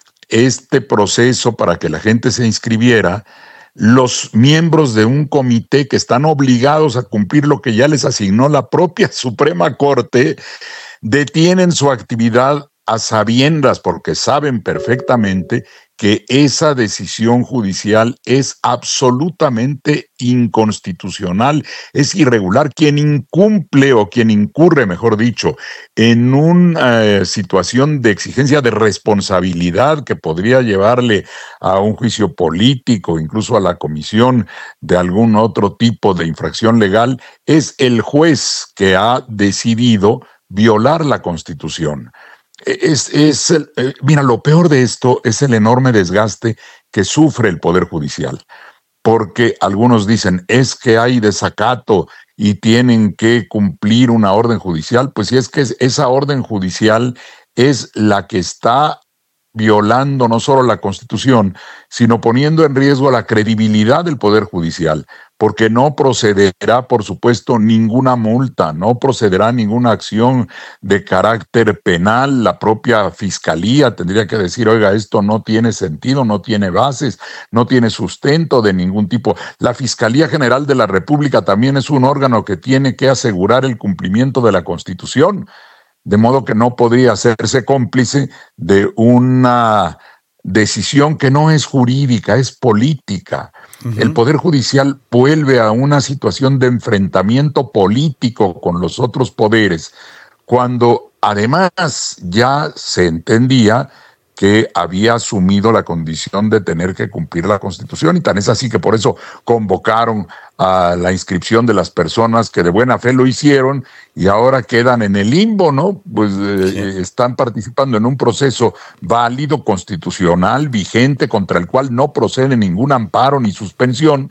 este proceso para que la gente se inscribiera, los miembros de un comité que están obligados a cumplir lo que ya les asignó la propia Suprema Corte, detienen su actividad a sabiendas porque saben perfectamente que esa decisión judicial es absolutamente inconstitucional, es irregular. Quien incumple o quien incurre, mejor dicho, en una eh, situación de exigencia de responsabilidad que podría llevarle a un juicio político, incluso a la comisión de algún otro tipo de infracción legal, es el juez que ha decidido violar la Constitución. Es, es el, eh, mira, lo peor de esto es el enorme desgaste que sufre el Poder Judicial, porque algunos dicen, es que hay desacato y tienen que cumplir una orden judicial. Pues si es que esa orden judicial es la que está violando no solo la Constitución, sino poniendo en riesgo la credibilidad del Poder Judicial, porque no procederá, por supuesto, ninguna multa, no procederá ninguna acción de carácter penal. La propia Fiscalía tendría que decir, oiga, esto no tiene sentido, no tiene bases, no tiene sustento de ningún tipo. La Fiscalía General de la República también es un órgano que tiene que asegurar el cumplimiento de la Constitución, de modo que no podría hacerse cómplice de una decisión que no es jurídica, es política. Uh-huh. El Poder Judicial vuelve a una situación de enfrentamiento político con los otros poderes, cuando además ya se entendía que había asumido la condición de tener que cumplir la Constitución, y tan es así que por eso convocaron a la inscripción de las personas que de buena fe lo hicieron y ahora quedan en el limbo, ¿no? Pues eh, sí. Están participando en un proceso válido, constitucional, vigente, contra el cual no procede ningún amparo ni suspensión,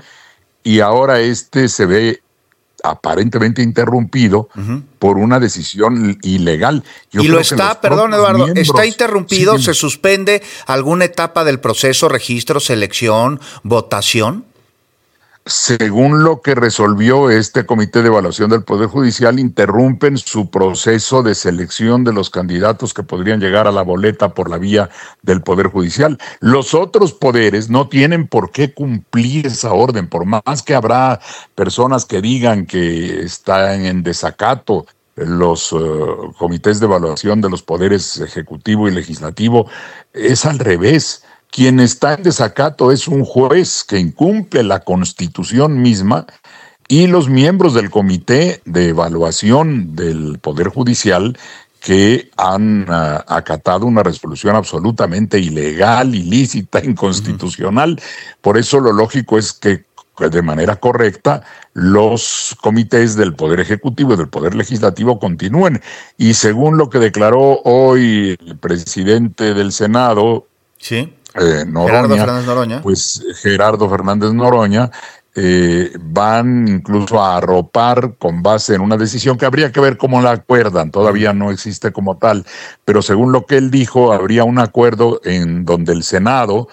y ahora este se ve aparentemente interrumpido uh-huh. por una decisión ilegal. Yo y lo está, perdón Eduardo, miembros, está interrumpido, sí, ¿se suspende alguna etapa del proceso, registro, selección, votación? Según lo que resolvió este Comité de Evaluación del Poder Judicial, interrumpen su proceso de selección de los candidatos que podrían llegar a la boleta por la vía del Poder Judicial. Los otros poderes no tienen por qué cumplir esa orden, por más que habrá personas que digan que están en desacato los uh, comités de evaluación de los poderes ejecutivo y legislativo. Es al revés. Quien está en desacato es un juez que incumple la Constitución misma, y los miembros del Comité de Evaluación del Poder Judicial que han uh, acatado una resolución absolutamente ilegal, ilícita, inconstitucional. Uh-huh. Por eso lo lógico es que de manera correcta los comités del Poder Ejecutivo y del Poder Legislativo continúen. Y según lo que declaró hoy el presidente del Senado, sí. Eh, Noroña, Gerardo Fernández Noroña. Pues Gerardo Fernández Noroña, eh, van incluso a arropar con base en una decisión que habría que ver cómo la acuerdan, todavía no existe como tal, pero según lo que él dijo, habría un acuerdo en donde el Senado,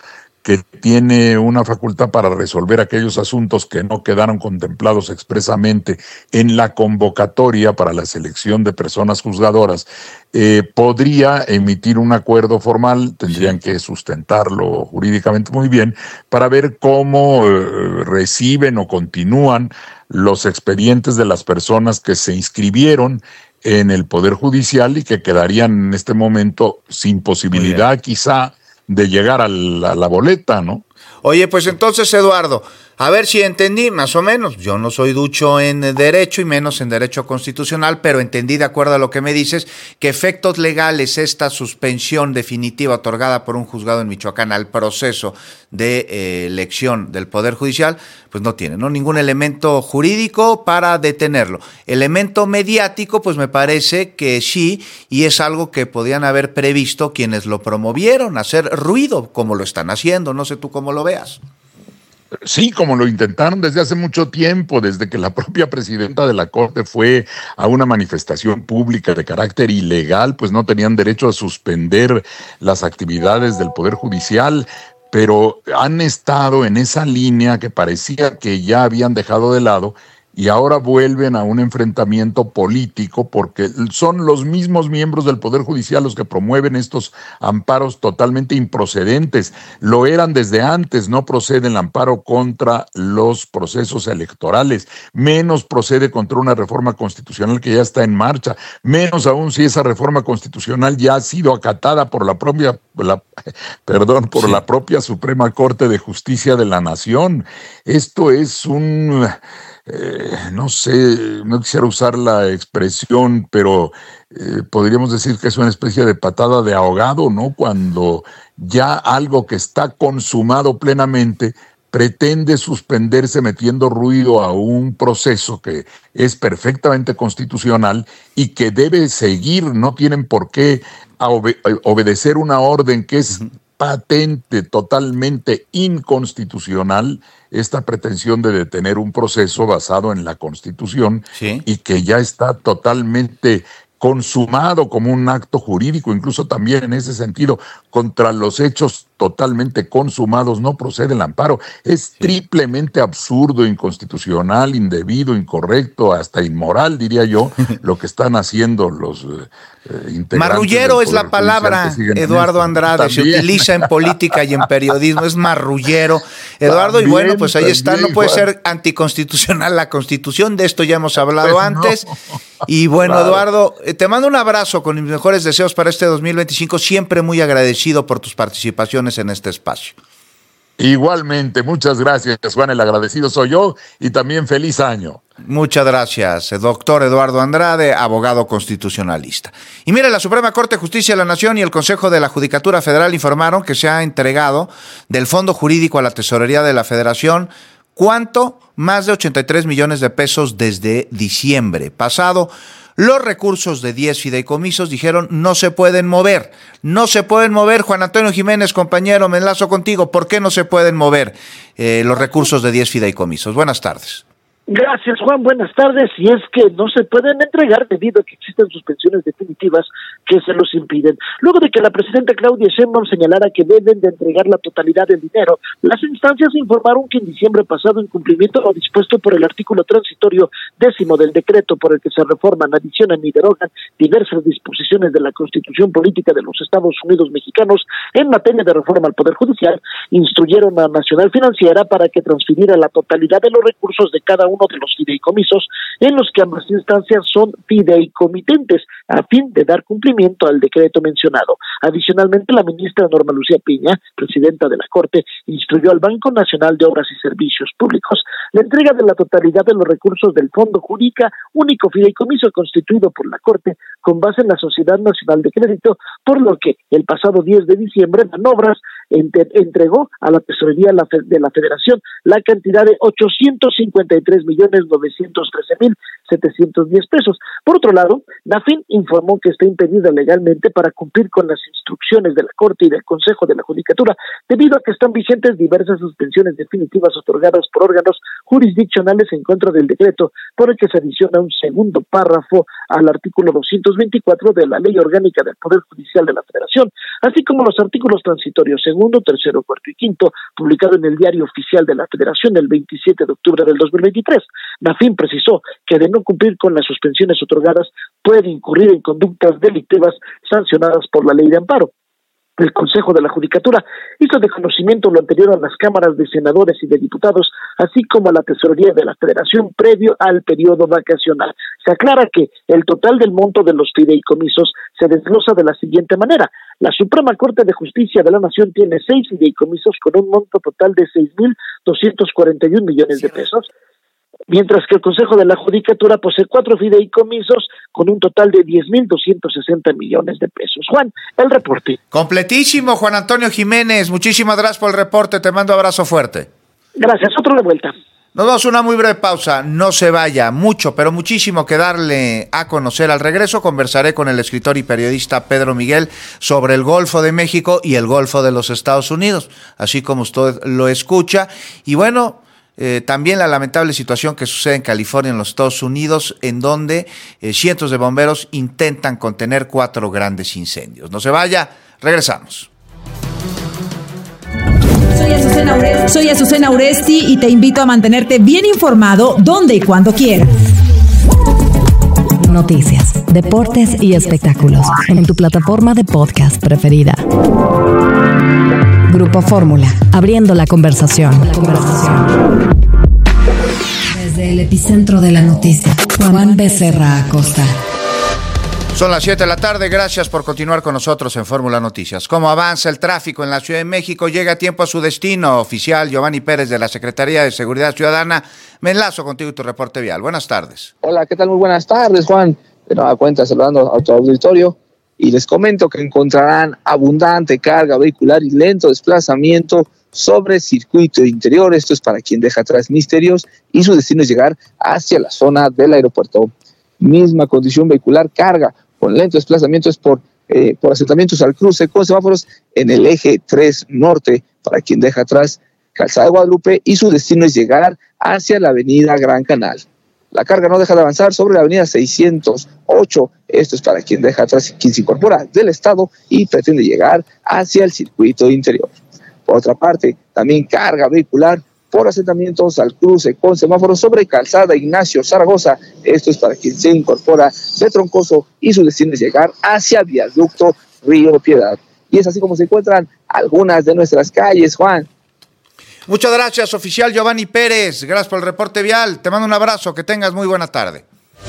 que tiene una facultad para resolver aquellos asuntos que no quedaron contemplados expresamente en la convocatoria para la selección de personas juzgadoras, eh, podría emitir un acuerdo formal, tendrían que sustentarlo jurídicamente muy bien, para ver cómo eh, reciben o continúan los expedientes de las personas que se inscribieron en el Poder Judicial y que quedarían en este momento sin posibilidad quizá de llegar a la, a la boleta, ¿no? Oye, pues entonces, Eduardo, a ver si entendí, más o menos. Yo no soy ducho en derecho y menos en derecho constitucional, pero entendí, de acuerdo a lo que me dices, que efectos legales esta suspensión definitiva otorgada por un juzgado en Michoacán al proceso de eh, elección del Poder Judicial, pues no tiene, ¿no? Ningún elemento jurídico para detenerlo. Elemento mediático, pues me parece que sí, y es algo que podían haber previsto quienes lo promovieron, hacer ruido, como lo están haciendo. No sé tú cómo lo veas. Sí, como lo intentaron desde hace mucho tiempo, desde que la propia presidenta de la Corte fue a una manifestación pública de carácter ilegal, pues no tenían derecho a suspender las actividades del Poder Judicial, pero han estado en esa línea que parecía que ya habían dejado de lado y ahora vuelven a un enfrentamiento político porque son los mismos miembros del Poder Judicial los que promueven estos amparos totalmente improcedentes. Lo eran desde antes, no procede el amparo contra los procesos electorales, menos procede contra una reforma constitucional que ya está en marcha, menos aún si esa reforma constitucional ya ha sido acatada por la propia, la, perdón, por sí. la propia Suprema Corte de Justicia de la Nación. Esto es un... Eh, no sé, no quisiera usar la expresión, pero eh, podríamos decir que es una especie de patada de ahogado, ¿no? Cuando ya algo que está consumado plenamente pretende suspenderse metiendo ruido a un proceso que es perfectamente constitucional y que debe seguir, no tienen por qué obe- obedecer una orden que es patente, totalmente inconstitucional, esta pretensión de detener un proceso basado en la Constitución, ¿sí? Y que ya está totalmente consumado como un acto jurídico, incluso también en ese sentido, contra los hechos totalmente consumados no procede el amparo. Es sí. triplemente absurdo, inconstitucional, indebido, incorrecto, hasta inmoral, diría yo, lo que están haciendo los eh, integrantes. Marrullero es la palabra, Eduardo Andrade, también. Se utiliza en política y en periodismo, es marrullero. Eduardo, también, y bueno, pues ahí también, está, no puede Juan. ser anticonstitucional la Constitución, de esto ya hemos hablado pues antes. No. Y bueno, claro. Eduardo, te mando un abrazo con mis mejores deseos para este dos mil veinticinco, siempre muy agradecido por tus participaciones en este espacio. Igualmente, muchas gracias, Juan, el agradecido soy yo y también feliz año. Muchas gracias, doctor Eduardo Andrade, abogado constitucionalista. Y mire, la Suprema Corte de Justicia de la Nación y el Consejo de la Judicatura Federal informaron que se ha entregado del Fondo Jurídico a la Tesorería de la Federación ¿cuánto? Más de ochenta y tres millones de pesos desde diciembre pasado. Los recursos de diez fideicomisos, dijeron, no se pueden mover. No se pueden mover. Juan Antonio Jiménez, compañero, me enlazo contigo. ¿Por qué no se pueden mover eh, los recursos de diez fideicomisos? Buenas tardes. Gracias, Juan. Buenas tardes. Y es que no se pueden entregar debido a que existen suspensiones definitivas que se los impiden. Luego de que la presidenta Claudia Sheinbaum señalara que deben de entregar la totalidad del dinero, las instancias informaron que en diciembre pasado, en cumplimiento a lo dispuesto por el artículo transitorio décimo del decreto por el que se reforman, adicionan y derogan diversas disposiciones de la Constitución Política de los Estados Unidos Mexicanos en materia de reforma al Poder Judicial, instruyeron a Nacional Financiera para que transfiriera la totalidad de los recursos de cada uno de los fideicomisos en los que ambas instancias son fideicomitentes a fin de dar cumplimiento al decreto mencionado. Adicionalmente, la ministra Norma Lucía Piña, presidenta de la Corte, instruyó al Banco Nacional de Obras y Servicios Públicos la entrega de la totalidad de los recursos del Fondo Jurídica, único fideicomiso constituido por la Corte con base en la Sociedad Nacional de Crédito, por lo que el pasado diez de diciembre Banobras entregó a la Tesorería de la Federación la cantidad de ochocientos cincuenta y tres millones novecientos trece mil setecientos diez pesos. Por otro lado, Nafin informó que está impedida legalmente para cumplir con las instrucciones de la Corte y del Consejo de la Judicatura, debido a que están vigentes diversas suspensiones definitivas otorgadas por órganos jurisdiccionales en contra del decreto, por el que se adiciona un segundo párrafo al artículo doscientos veinticuatro de la Ley Orgánica del Poder Judicial de la Federación, así como los artículos transitorios segundo, tercero, cuarto y quinto, publicado en el Diario Oficial de la Federación el veintisiete de octubre del dos mil veintitrés. Nafin precisó que de no cumplir con las suspensiones otorgadas puede incurrir en conductas delictivas sancionadas por la Ley de Amparo. El Consejo de la Judicatura hizo de conocimiento lo anterior a las cámaras de senadores y de diputados, así como a la tesorería de la Federación previo al periodo vacacional. Se aclara que el total del monto de los fideicomisos se desglosa de la siguiente manera. La Suprema Corte de Justicia de la Nación tiene seis fideicomisos con un monto total de seis mil doscientos cuarenta y un millones de pesos, mientras que el Consejo de la Judicatura posee cuatro fideicomisos con un total de diez mil doscientos sesenta millones de pesos. Juan, el reporte. Completísimo, Juan Antonio Jiménez. Muchísimas gracias por el reporte. Te mando un abrazo fuerte. Gracias. Otro de vuelta. Nos damos una muy breve pausa. No se vaya. Mucho, pero muchísimo que darle a conocer. Al regreso conversaré con el escritor y periodista Pedro Miguel sobre el Golfo de México y el Golfo de los Estados Unidos, así como usted lo escucha. Y bueno, Eh, también la lamentable situación que sucede en California, en los Estados Unidos, en donde eh, cientos de bomberos intentan contener cuatro grandes incendios. No se vaya, regresamos. Soy Azucena Uresti, soy Azucena Uresti y te invito a mantenerte bien informado donde y cuando quieras. Noticias, deportes y espectáculos en tu plataforma de podcast preferida. Grupo Fórmula, abriendo la conversación. La conversación. Desde el epicentro de la noticia, Juan Becerra Acosta. Son las siete de la tarde, gracias por continuar con nosotros en Fórmula Noticias. ¿Cómo avanza el tráfico en la Ciudad de México? Llega a tiempo a su destino. Oficial Giovanni Pérez de la Secretaría de Seguridad Ciudadana, me enlazo contigo y tu reporte vial. Buenas tardes. Hola, ¿qué tal? Muy buenas tardes, Juan. De nueva cuenta, saludando a tu auditorio. Y les comento que encontrarán abundante carga vehicular y lento desplazamiento sobre circuito interior. Esto es para quien deja atrás Misterios y su destino es llegar hacia la zona del aeropuerto. Misma condición vehicular, carga con lento desplazamiento es por, eh, por asentamientos al cruce con semáforos en el eje tres norte para quien deja atrás Calzada de Guadalupe y su destino es llegar hacia la avenida Gran Canal. La carga no deja de avanzar sobre la avenida seiscientos ocho, esto es para quien deja atrás, quien se incorpora del estado y pretende llegar hacia el circuito interior. Por otra parte, también carga vehicular por asentamientos al cruce con semáforos sobre Calzada Ignacio Zaragoza, esto es para quien se incorpora de Troncoso y su destino es llegar hacia Viaducto Río Piedad. Y es así como se encuentran algunas de nuestras calles, Juan. Muchas gracias, oficial Giovanni Pérez. Gracias por el reporte vial. Te mando un abrazo. Que tengas muy buena tarde.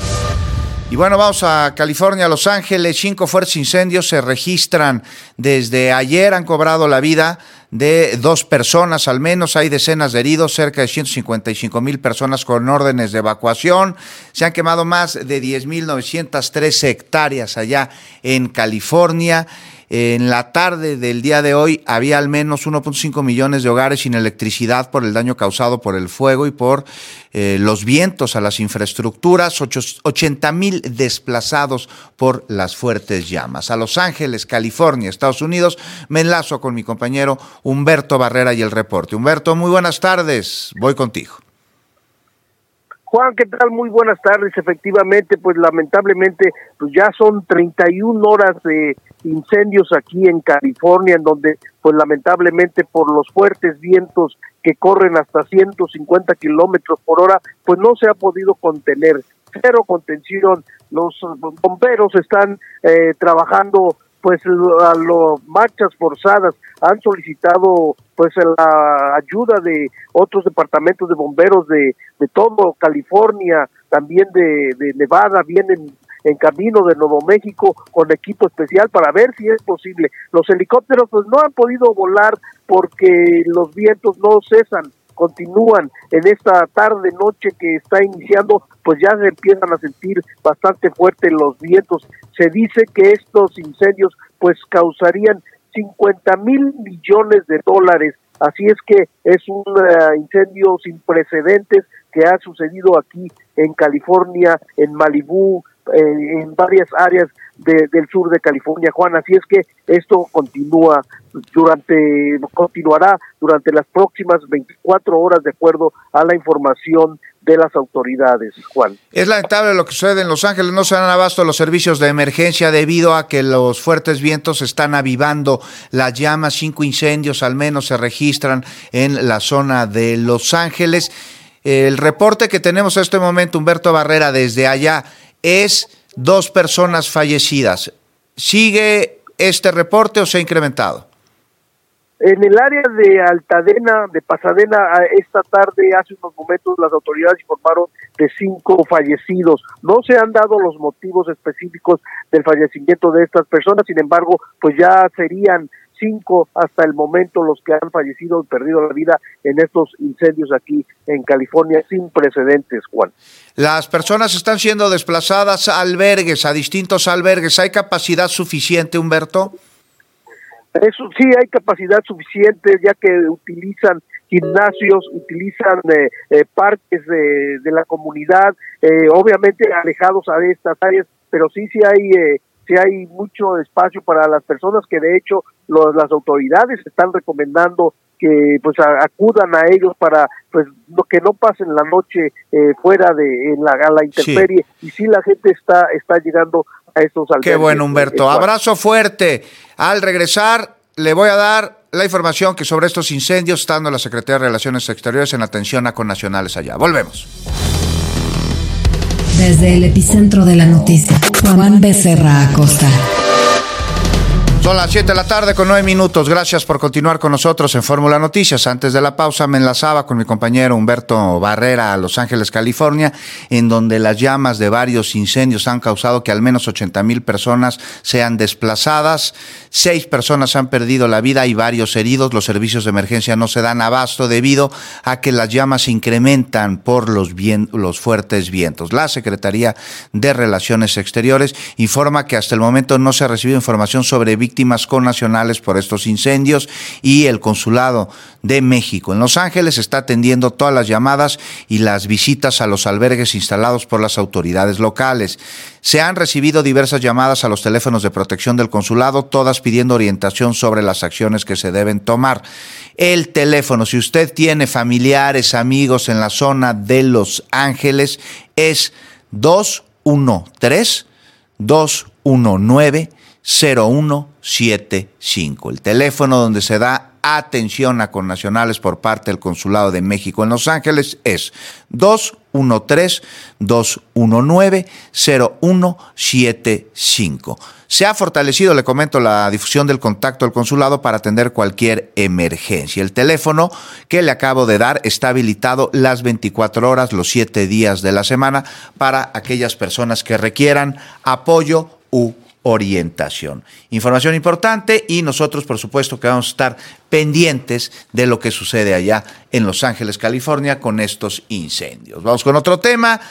Y bueno, vamos a California, Los Ángeles. Cinco fuertes incendios se registran desde ayer. Han cobrado la vida de dos personas al menos. Hay decenas de heridos, cerca de ciento cincuenta y cinco mil personas con órdenes de evacuación. Se han quemado más de diez mil novecientas tres hectáreas allá en California. En la tarde del día de hoy había al menos uno punto cinco millones de hogares sin electricidad por el daño causado por el fuego y por eh, los vientos a las infraestructuras, ochenta mil desplazados por las fuertes llamas. A Los Ángeles, California, Estados Unidos, me enlazo con mi compañero Humberto Barrera y el reporte. Humberto, muy buenas tardes, voy contigo. Juan, ¿qué tal? Muy buenas tardes. Efectivamente, pues lamentablemente, pues ya son treinta y una horas de incendios aquí en California, en donde, pues lamentablemente, por los fuertes vientos que corren hasta ciento cincuenta kilómetros por hora, pues no se ha podido contener. Cero contención. Los bomberos están eh, trabajando, pues, a lo marchas forzadas. Han solicitado pues la ayuda de otros departamentos de bomberos de, de todo California, también de, de Nevada, vienen en camino de Nuevo México con equipo especial para ver si es posible. Los helicópteros pues no han podido volar porque los vientos no cesan, continúan en esta tarde noche que está iniciando, pues ya se empiezan a sentir bastante fuertes los vientos. Se dice que estos incendios pues causarían cincuenta mil millones de dólares, así es que es un uh, incendio sin precedentes, que ha sucedido aquí en California, en Malibú, eh, en varias áreas de, del sur de California, Juan. Así es que esto continúa durante, continuará durante las próximas veinticuatro horas, de acuerdo a la información de las autoridades, Juan. Es lamentable lo que sucede en Los Ángeles. No se dan abasto los servicios de emergencia debido a que los fuertes vientos están avivando las llamas. Cinco incendios al menos se registran en la zona de Los Ángeles. El reporte que tenemos a este momento, Humberto Barrera, desde allá, es dos personas fallecidas. ¿Sigue este reporte o se ha incrementado? En el área de Altadena, de Pasadena, esta tarde, hace unos momentos, las autoridades informaron de cinco fallecidos. No se han dado los motivos específicos del fallecimiento de estas personas, sin embargo, pues ya serían cinco hasta el momento los que han fallecido y perdido la vida en estos incendios aquí en California, sin precedentes, Juan. Las personas están siendo desplazadas a albergues, a distintos albergues. ¿Hay capacidad suficiente, Humberto? Eso sí, hay capacidad suficiente, ya que utilizan gimnasios, utilizan eh, eh, parques de, de la comunidad, eh, obviamente alejados a estas áreas, pero sí, sí hay, eh, sí hay mucho espacio para las personas que de hecho los, las autoridades están recomendando que pues a, acudan a ellos para pues no, que no pasen la noche eh, fuera de en la, a la intemperie, sí. Y sí la gente está está llegando a estos albergues. Qué bueno, Humberto. Abrazo fuerte. Al regresar le voy a dar la información que sobre estos incendios está dando la Secretaría de Relaciones Exteriores en atención a connacionales allá. Volvemos. Desde el epicentro de la noticia, Juan Becerra Acosta. Son las siete de la tarde con nueve minutos. Gracias por continuar con nosotros en Fórmula Noticias. Antes de la pausa me enlazaba con mi compañero Humberto Barrera a Los Ángeles, California, en donde las llamas de varios incendios han causado que al menos ochenta mil personas sean desplazadas. Seis personas han perdido la vida y varios heridos. Los servicios de emergencia no se dan abasto debido a que las llamas se incrementan por los, bien, los fuertes vientos. La Secretaría de Relaciones Exteriores informa que hasta el momento no se ha recibido información sobre víctimas víctimas connacionales por estos incendios y el Consulado de México en Los Ángeles está atendiendo todas las llamadas y las visitas a los albergues instalados por las autoridades locales. Se han recibido diversas llamadas a los teléfonos de protección del consulado, todas pidiendo orientación sobre las acciones que se deben tomar. El teléfono, si usted tiene familiares, amigos en la zona de Los Ángeles, es dos uno tres, dos uno nueve, cero uno siete cinco. El teléfono donde se da atención a connacionales por parte del Consulado de México en Los Ángeles es dos uno tres, dos uno nueve, cero uno siete cinco. Se ha fortalecido, le comento, la difusión del contacto del consulado para atender cualquier emergencia. El teléfono que le acabo de dar está habilitado las veinticuatro horas, los siete días de la semana para aquellas personas que requieran apoyo u orientación. Información importante y nosotros, por supuesto, que vamos a estar pendientes de lo que sucede allá en Los Ángeles, California, con estos incendios. Vamos con otro tema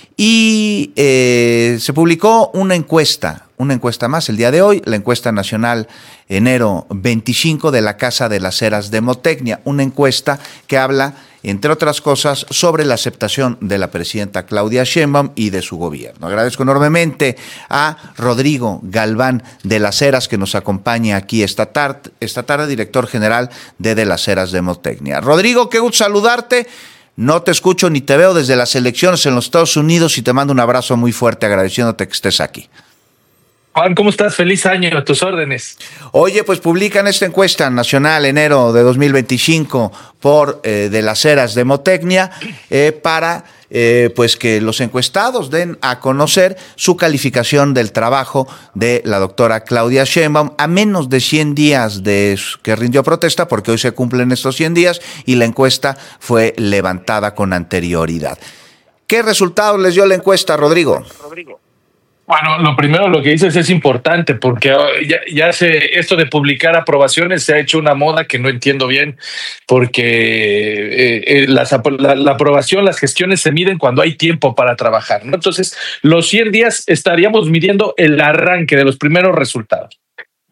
y eh, se publicó una encuesta, una encuesta más el día de hoy, la encuesta nacional enero veinticinco de la Casa de las Heras de Motecnia, una encuesta que habla, entre otras cosas, sobre la aceptación de la presidenta Claudia Sheinbaum y de su gobierno. Agradezco enormemente a Rodrigo Galván de las Heras, que nos acompaña aquí esta tarde, esta tarde, director general de De las Heras de Motecnia. Rodrigo, qué gusto saludarte. No te escucho ni te veo desde las elecciones en los Estados Unidos y te mando un abrazo muy fuerte agradeciéndote que estés aquí. Juan, ¿cómo estás? Feliz año, a tus órdenes. Oye, pues publican esta encuesta nacional enero de dos mil veinticinco por eh, De las Heras de Motecnia eh, para eh, pues que los encuestados den a conocer su calificación del trabajo de la doctora Claudia Sheinbaum a menos de cien días de que rindió protesta, porque hoy se cumplen estos cien días y la encuesta fue levantada con anterioridad. ¿Qué resultados les dio la encuesta, Rodrigo? Rodrigo. Bueno, lo primero, lo que dices es importante porque ya, ya se, esto de publicar aprobaciones se ha hecho una moda que no entiendo bien, porque eh, eh, las, la, la aprobación, las gestiones se miden cuando hay tiempo para trabajar, ¿no? Entonces, los cien días estaríamos midiendo el arranque de los primeros resultados.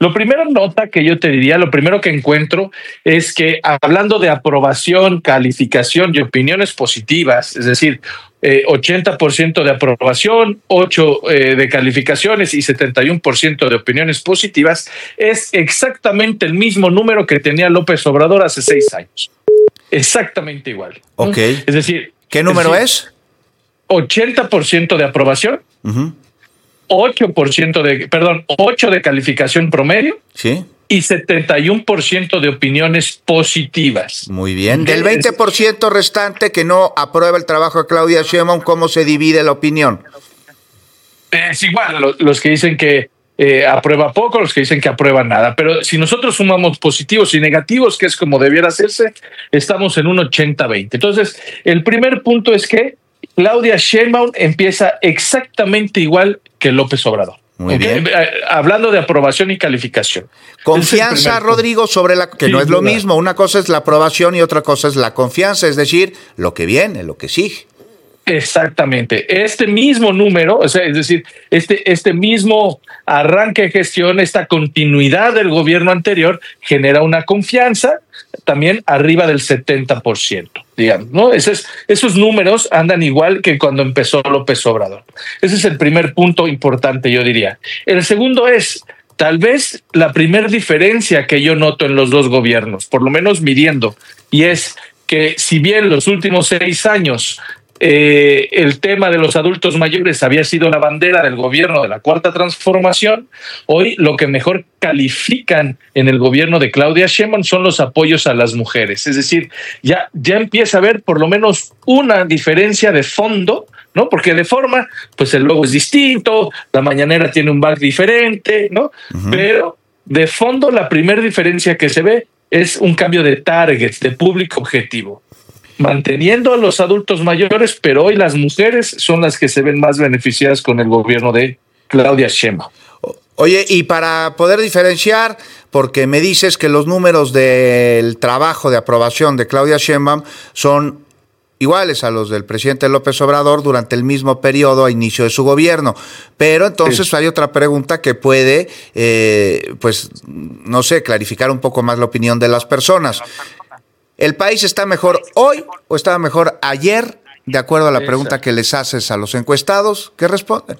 Lo primero nota que yo te diría, lo primero que encuentro es que hablando de aprobación, calificación y opiniones positivas, es decir, eh, ochenta por ciento de aprobación, ocho por ciento eh, de calificaciones y setenta y uno por ciento de opiniones positivas, es exactamente el mismo número que tenía López Obrador hace seis años. Exactamente igual. Ok. Es decir, ¿qué número es? es? ochenta por ciento de aprobación. Uh-huh. ocho por ciento de, perdón, ocho de calificación promedio. Sí. Y setenta y uno por ciento de opiniones positivas. Muy bien. Del veinte por ciento restante que no aprueba el trabajo de Claudia Sheinbaum, ¿cómo se divide la opinión? Es igual, los que dicen que eh, aprueba poco, los que dicen que aprueba nada. Pero si nosotros sumamos positivos y negativos, que es como debiera hacerse, estamos en un ochenta veinte. Entonces, el primer punto es que Claudia Sheinbaum empieza exactamente igual que López Obrador. Muy okay. bien. Hablando de aprobación y calificación. Confianza, Rodrigo, sobre la que sí, no es lo mismo. Una cosa es la aprobación y otra cosa es la confianza, es decir, lo que viene, lo que sigue. Exactamente. Este mismo número, o sea, es decir, este, este mismo arranque de gestión, esta continuidad del gobierno anterior genera una confianza también arriba del setenta por ciento, digamos, ¿no? Esos, esos números andan igual que cuando empezó López Obrador. Ese es el primer punto importante, yo diría. El segundo es, tal vez la primer diferencia que yo noto en los dos gobiernos, por lo menos midiendo, y es que si bien los últimos seis años Eh, el tema de los adultos mayores había sido la bandera del gobierno de la Cuarta Transformación, hoy lo que mejor califican en el gobierno de Claudia Sheinbaum son los apoyos a las mujeres. Es decir, ya, ya empieza a haber por lo menos una diferencia de fondo, ¿no? Porque de forma, pues el logo es distinto, la mañanera tiene un back diferente, ¿no? Uh-huh. Pero de fondo la primera diferencia que se ve es un cambio de target, de público objetivo. Manteniendo a los adultos mayores, pero hoy las mujeres son las que se ven más beneficiadas con el gobierno de Claudia Sheinbaum. Oye, y para poder diferenciar, porque me dices que los números del trabajo de aprobación de Claudia Sheinbaum son iguales a los del presidente López Obrador durante el mismo periodo a inicio de su gobierno. Pero entonces sí. Hay otra pregunta que puede, eh, pues, no sé, clarificar un poco más la opinión de las personas. ¿El país está mejor hoy o estaba mejor ayer? De acuerdo a la pregunta que les haces a los encuestados, ¿qué responden?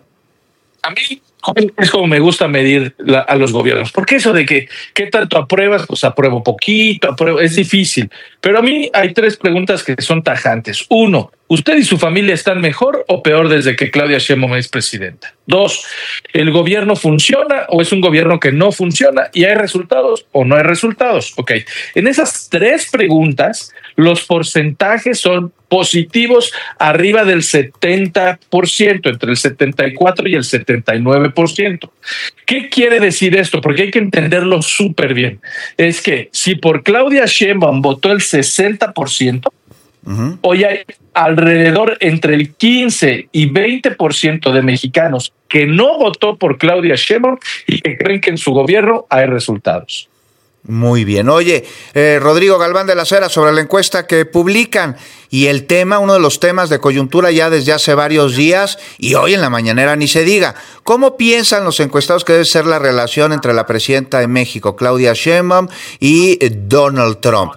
A mí es como me gusta medir la, a los gobiernos, porque eso de que qué tanto apruebas, pues apruebo poquito, apruebo, es difícil. Pero a mí hay tres preguntas que son tajantes. Uno, ¿usted y su familia están mejor o peor desde que Claudia Sheinbaum es presidenta? Dos, ¿el gobierno funciona o es un gobierno que no funciona? ¿Y hay resultados o no hay resultados? Ok, en esas tres preguntas, los porcentajes son positivos arriba del setenta por ciento, entre el setenta y cuatro y el setenta y nueve por ciento. ¿Qué quiere decir esto? Porque hay que entenderlo súper bien. Es que si por Claudia Sheinbaum votó el sesenta por ciento, uh-huh. Hoy hay alrededor entre el quince y veinte por ciento de mexicanos que no votó por Claudia Sheinbaum y que creen que en su gobierno hay resultados. Muy bien. Oye, eh, Rodrigo Galván de la Cera, sobre la encuesta que publican y el tema, uno de los temas de coyuntura ya desde hace varios días y hoy en la mañanera ni se diga. ¿Cómo piensan los encuestados que debe ser la relación entre la presidenta de México, Claudia Sheinbaum, y eh, Donald Trump?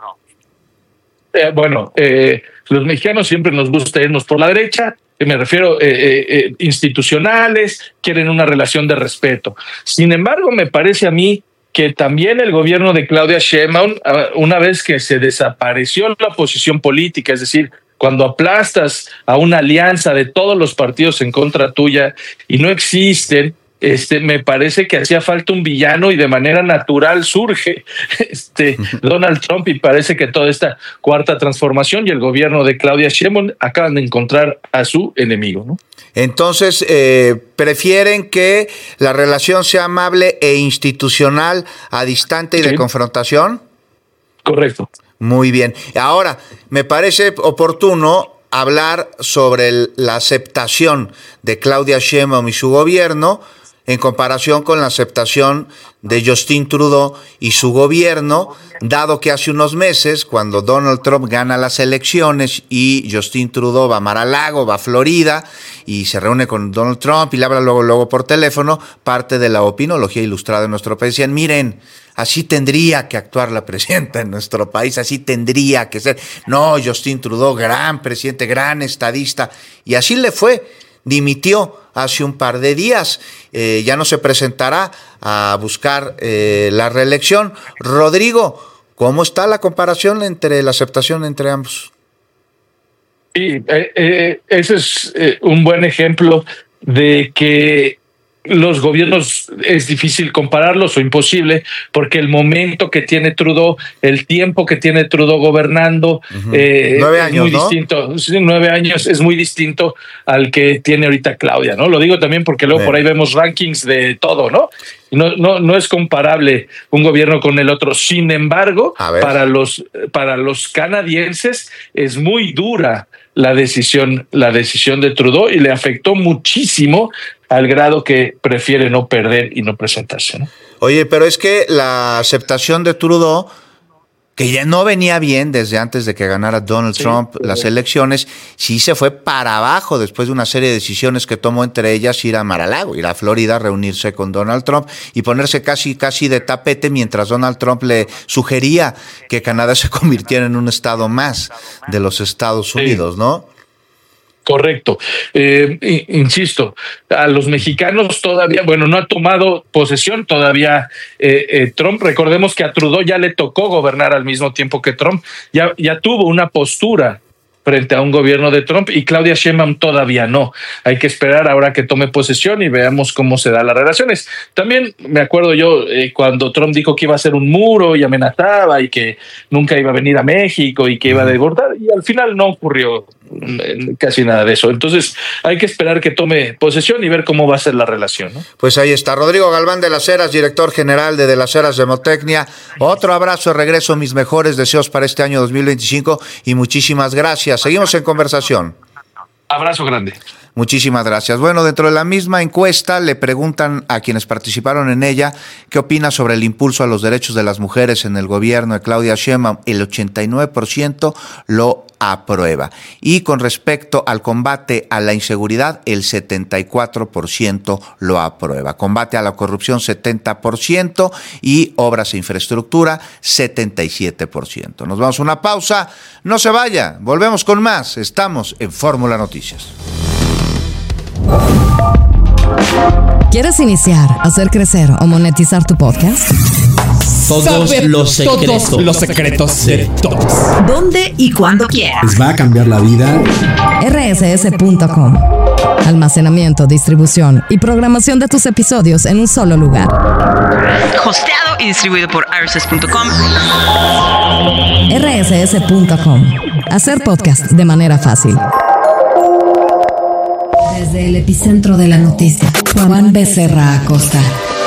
Eh, bueno, eh, los mexicanos siempre nos gusta irnos por la derecha. Me refiero eh, eh, institucionales, quieren una relación de respeto. Sin embargo, me parece a mí que también el gobierno de Claudia Sheinbaum, una vez que se desapareció la posición política, es decir, cuando aplastas a una alianza de todos los partidos en contra tuya y no existen, este, me parece que hacía falta un villano y de manera natural surge este Donald Trump, y parece que toda esta cuarta transformación y el gobierno de Claudia Sheinbaum acaban de encontrar a su enemigo, ¿no? Entonces, eh, ¿prefieren que la relación sea amable e institucional a distante y sí. de confrontación? Correcto. Muy bien. Ahora, me parece oportuno hablar sobre el, la aceptación de Claudia Sheinbaum y su gobierno en comparación con la aceptación de Justin Trudeau y su gobierno, dado que hace unos meses, cuando Donald Trump gana las elecciones y Justin Trudeau va a Mar-a-Lago, va a Florida y se reúne con Donald Trump y le habla luego, luego por teléfono, parte de la opinología ilustrada en nuestro país decían, miren, así tendría que actuar la presidenta en nuestro país, así tendría que ser. No, Justin Trudeau, gran presidente, gran estadista, y así le fue. Dimitió hace un par de días, eh, ya no se presentará a buscar eh, la reelección. Rodrigo, ¿cómo está la comparación entre la aceptación entre ambos? Sí, eh, eh, ese es eh, un buen ejemplo de que los gobiernos es difícil compararlos o imposible, porque el momento que tiene Trudeau, el tiempo que tiene Trudeau gobernando, uh-huh. eh, nueve es años, muy ¿no? distinto. Sí, nueve años es muy distinto al que tiene ahorita Claudia, ¿no? Lo digo también porque luego Bien. por ahí vemos rankings de todo, ¿no? No, no, no es comparable un gobierno con el otro. Sin embargo, para los, para los canadienses es muy dura la decisión, la decisión de Trudeau y le afectó muchísimo al grado que prefiere no perder y no presentarse, ¿no? Oye, pero es que la aceptación de Trudeau, que ya no venía bien desde antes de que ganara Donald sí, Trump sí. las elecciones, sí se fue para abajo después de una serie de decisiones que tomó, entre ellas ir a Mar-a-Lago, ir a Florida, reunirse con Donald Trump y ponerse casi casi de tapete mientras Donald Trump le sugería que Canadá se convirtiera en un estado más de los Estados Unidos, sí. ¿no? Correcto. Eh, insisto, a los mexicanos todavía, bueno, no ha tomado posesión todavía eh, eh, Trump. Recordemos que a Trudeau ya le tocó gobernar al mismo tiempo que Trump. Ya, ya tuvo una postura frente a un gobierno de Trump y Claudia Sheinbaum todavía no. Hay que esperar ahora que tome posesión y veamos cómo se dan las relaciones. También me acuerdo yo eh, cuando Trump dijo que iba a hacer un muro y amenazaba y que nunca iba a venir a México y que iba a desbordar y al final no ocurrió casi nada de eso. Entonces hay que esperar que tome posesión y ver cómo va a ser la relación, ¿no? Pues ahí está Rodrigo Galván de las Heras, director general de De las Heras Demotecnia. Otro abrazo de regreso, mis mejores deseos para este año dos mil veinticinco y muchísimas gracias. Seguimos en conversación. Abrazo grande. Muchísimas gracias. Bueno, dentro de la misma encuesta le preguntan a quienes participaron en ella qué opina sobre el impulso a los derechos de las mujeres en el gobierno de Claudia Sheinbaum. El ochenta y nueve por ciento lo aprueba. Y con respecto al combate a la inseguridad, el setenta y cuatro por ciento lo aprueba. Combate a la corrupción, setenta por ciento y obras e infraestructura, setenta y siete por ciento. Nos vamos a una pausa. No se vaya. Volvemos con más. Estamos en Fórmula Noticias. ¿Quieres iniciar, hacer crecer o monetizar tu podcast? Todos los secretos. Todos los secretos de todos. ¿Dónde y cuándo quieras? Les va a cambiar la vida. R S S punto com. Almacenamiento, distribución y programación de tus episodios en un solo lugar. Hosteado y distribuido por R S S punto com. R S S punto com. Hacer podcast de manera fácil. Desde el epicentro de la noticia, Juan Becerra Acosta.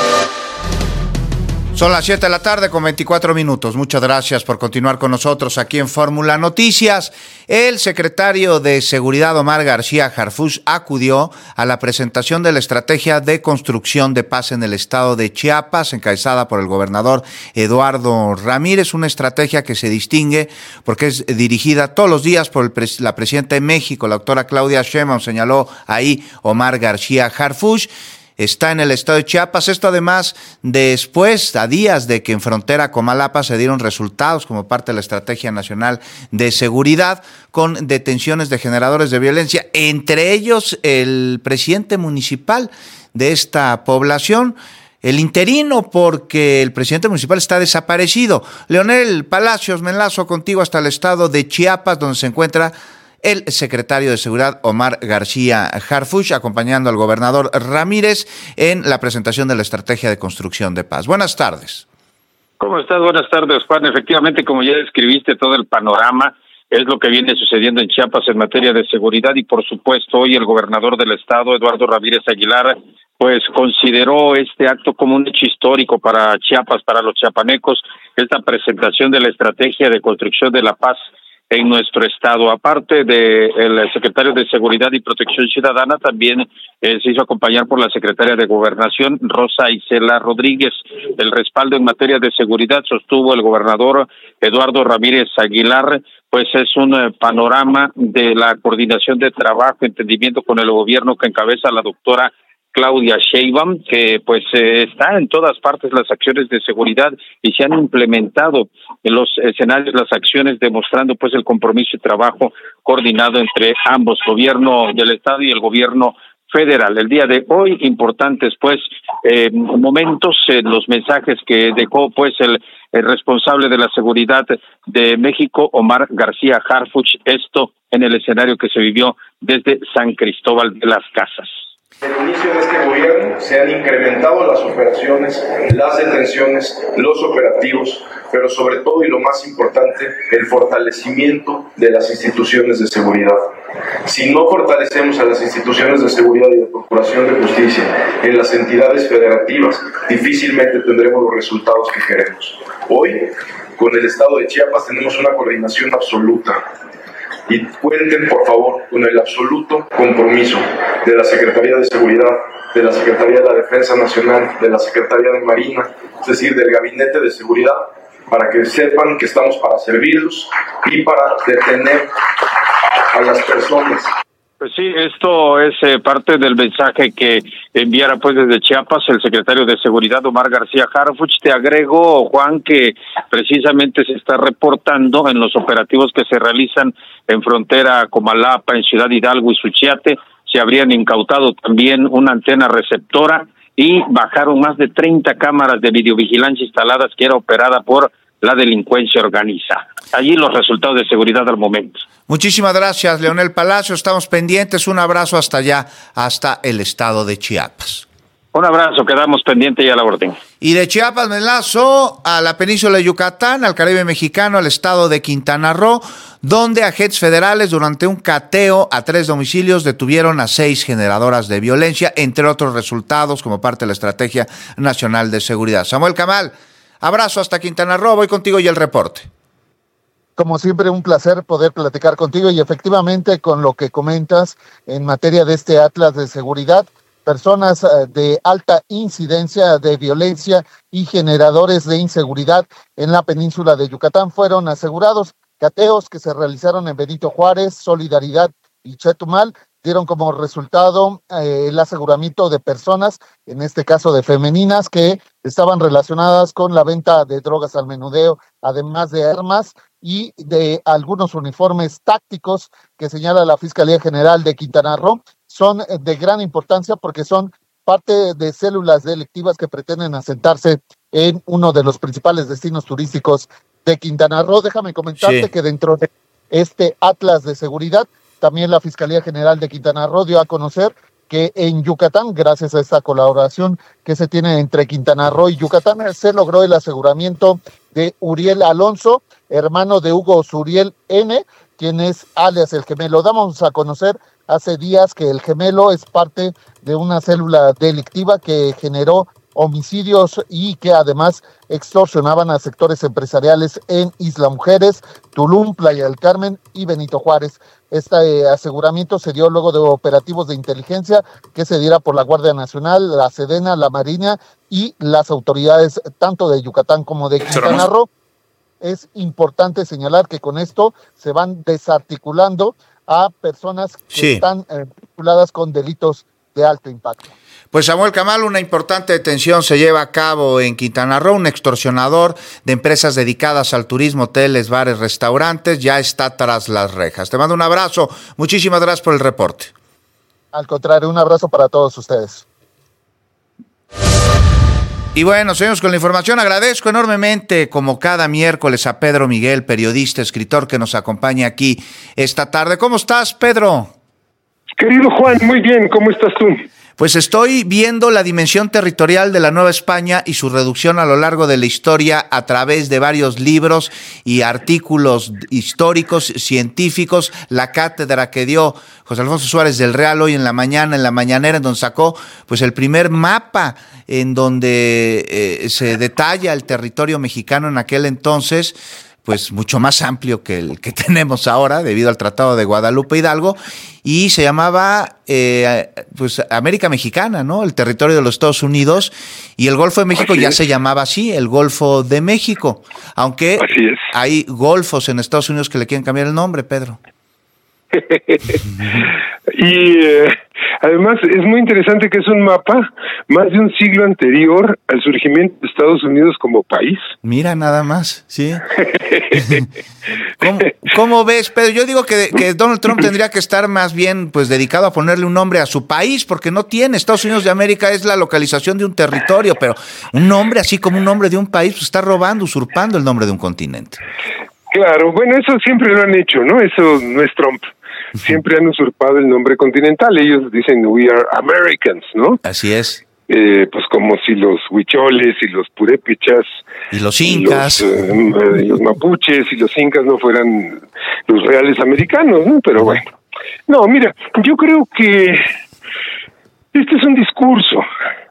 Son las siete de la tarde con veinticuatro minutos. Muchas gracias por continuar con nosotros aquí en Fórmula Noticias. El secretario de Seguridad, Omar García Harfuch, acudió a la presentación de la estrategia de construcción de paz en el estado de Chiapas, encabezada por el gobernador Eduardo Ramírez. Una estrategia que se distingue porque es dirigida todos los días por el pres- la presidenta de México, la doctora Claudia Sheinbaum, señaló ahí Omar García Harfuch. Está en el estado de Chiapas. Esto además después, a días de que en frontera Comalapa se dieron resultados como parte de la Estrategia Nacional de Seguridad con detenciones de generadores de violencia, entre ellos el presidente municipal de esta población, el interino, porque el presidente municipal está desaparecido. Leonel Palacios, me enlazo contigo hasta el estado de Chiapas, donde se encuentra el secretario de Seguridad, Omar García Harfuch, acompañando al gobernador Ramírez en la presentación de la Estrategia de Construcción de Paz. Buenas tardes. ¿Cómo estás? Buenas tardes, Juan. Efectivamente, como ya describiste todo el panorama, es lo que viene sucediendo en Chiapas en materia de seguridad y, por supuesto, hoy el gobernador del estado, Eduardo Ramírez Aguilar, pues consideró este acto como un hecho histórico para Chiapas, para los chiapanecos, esta presentación de la Estrategia de Construcción de la Paz en nuestro estado. Aparte del secretario de Seguridad y Protección Ciudadana, también eh, se hizo acompañar por la secretaria de Gobernación, Rosa Isela Rodríguez. El respaldo en materia de seguridad, sostuvo el gobernador Eduardo Ramírez Aguilar, pues es un eh, panorama de la coordinación de trabajo, entendimiento con el gobierno que encabeza la doctora Claudia Sheinbaum, que pues eh, está en todas partes las acciones de seguridad y se han implementado en los escenarios las acciones demostrando pues el compromiso y trabajo coordinado entre ambos, gobierno del estado y el gobierno federal. El día de hoy, importantes pues eh, momentos, eh, los mensajes que dejó pues el, el responsable de la seguridad de México, Omar García Harfuch, esto en el escenario que se vivió desde San Cristóbal de las Casas. Desde el inicio de este gobierno se han incrementado las operaciones, las detenciones, los operativos, pero sobre todo y lo más importante, el fortalecimiento de las instituciones de seguridad. Si no fortalecemos a las instituciones de seguridad y de procuración de justicia en las entidades federativas, difícilmente tendremos los resultados que queremos. Hoy, con el estado de Chiapas, tenemos una coordinación absoluta. Y cuenten, por favor, con el absoluto compromiso de la Secretaría de Seguridad, de la Secretaría de la Defensa Nacional, de la Secretaría de Marina, es decir, del Gabinete de Seguridad, para que sepan que estamos para servirlos y para detener a las personas. Pues sí, esto es eh, parte del mensaje que enviara pues desde Chiapas el secretario de Seguridad, Omar García Harfuch. Te agrego, Juan, que precisamente se está reportando en los operativos que se realizan en frontera Comalapa, en Ciudad Hidalgo y Suchiate, se habrían incautado también una antena receptora y bajaron más de treinta cámaras de videovigilancia instaladas que era operada por la delincuencia organizada. Allí los resultados de seguridad al momento. Muchísimas gracias, Leonel Palacio. Estamos pendientes. Un abrazo hasta allá, hasta el estado de Chiapas. Un abrazo, quedamos pendientes y a la orden. Y de Chiapas me enlazo a la península de Yucatán, al Caribe mexicano, al estado de Quintana Roo, donde agentes federales durante un cateo a tres domicilios detuvieron a seis generadoras de violencia, entre otros resultados como parte de la Estrategia Nacional de Seguridad. Samuel Camal, abrazo hasta Quintana Roo, voy contigo y el reporte. Como siempre, un placer poder platicar contigo y efectivamente con lo que comentas en materia de este Atlas de Seguridad, personas de alta incidencia de violencia y generadores de inseguridad en la península de Yucatán fueron asegurados. Cateos que se realizaron en Benito Juárez, Solidaridad y Chetumal dieron como resultado eh, el aseguramiento de personas, en este caso de femeninas, que estaban relacionadas con la venta de drogas al menudeo, además de armas y de algunos uniformes tácticos que señala la Fiscalía General de Quintana Roo. Son de gran importancia porque son parte de células delictivas que pretenden asentarse en uno de los principales destinos turísticos de Quintana Roo. Déjame comentarte sí. que dentro de este Atlas de Seguridad, también la Fiscalía General de Quintana Roo dio a conocer que en Yucatán, gracias a esta colaboración que se tiene entre Quintana Roo y Yucatán, se logró el aseguramiento de Uriel Alonso, hermano de Hugo Suriel N., quien es alias El Gemelo. Damos a conocer hace días que El Gemelo es parte de una célula delictiva que generó homicidios y que además extorsionaban a sectores empresariales en Isla Mujeres, Tulum, Playa del Carmen y Benito Juárez. Este eh, aseguramiento se dio luego de operativos de inteligencia que se diera por la Guardia Nacional, la Sedena, la Marina y las autoridades tanto de Yucatán como de Quintana Roo. Es importante señalar que con esto se van desarticulando a personas que sí. están eh, vinculadas con delitos de alto impacto. Pues Samuel Camal, una importante detención se lleva a cabo en Quintana Roo. Un extorsionador de empresas dedicadas al turismo, hoteles, bares, restaurantes, ya está tras las rejas. Te mando un abrazo. Muchísimas gracias por el reporte. Al contrario, un abrazo para todos ustedes. Y bueno, seguimos con la información. Agradezco enormemente, como cada miércoles, a Pedro Miguel, periodista, escritor, que nos acompaña aquí esta tarde. ¿Cómo estás, Pedro? Querido Juan, muy bien. ¿Cómo estás tú? Pues estoy viendo la dimensión territorial de la Nueva España y su reducción a lo largo de la historia a través de varios libros y artículos históricos, científicos, la cátedra que dio José Alfonso Suárez del Real hoy en la mañana, en la mañanera, en donde sacó pues el primer mapa en donde eh, se detalla el territorio mexicano en aquel entonces. pues mucho más amplio que el que tenemos ahora debido al Tratado de Guadalupe Hidalgo, y se llamaba eh, pues América Mexicana, ¿no? El territorio de los Estados Unidos, y el Golfo de México así ya es. Se llamaba así, el Golfo de México, aunque hay golfos en Estados Unidos que le quieren cambiar el nombre, Pedro. Y eh, además es muy interesante que es un mapa más de un siglo anterior al surgimiento de Estados Unidos como país. Mira, nada más, sí. ¿Cómo, ¿Cómo ves, Pedro? Yo digo que, que Donald Trump tendría que estar más bien pues dedicado a ponerle un nombre a su país, porque no tiene. Estados Unidos de América es la localización de un territorio, pero un nombre así como un nombre de un país pues está robando, usurpando el nombre de un continente. Claro, bueno, eso siempre lo han hecho, ¿no? Eso no es Trump. Siempre han usurpado el nombre continental. Ellos dicen we are Americans, ¿no? Así es. Eh, pues como si los huicholes y los purépechas y los incas y los, eh, y los mapuches y los incas no fueran los reales americanos, ¿no? Pero bueno, no, mira, yo creo que este es un discurso.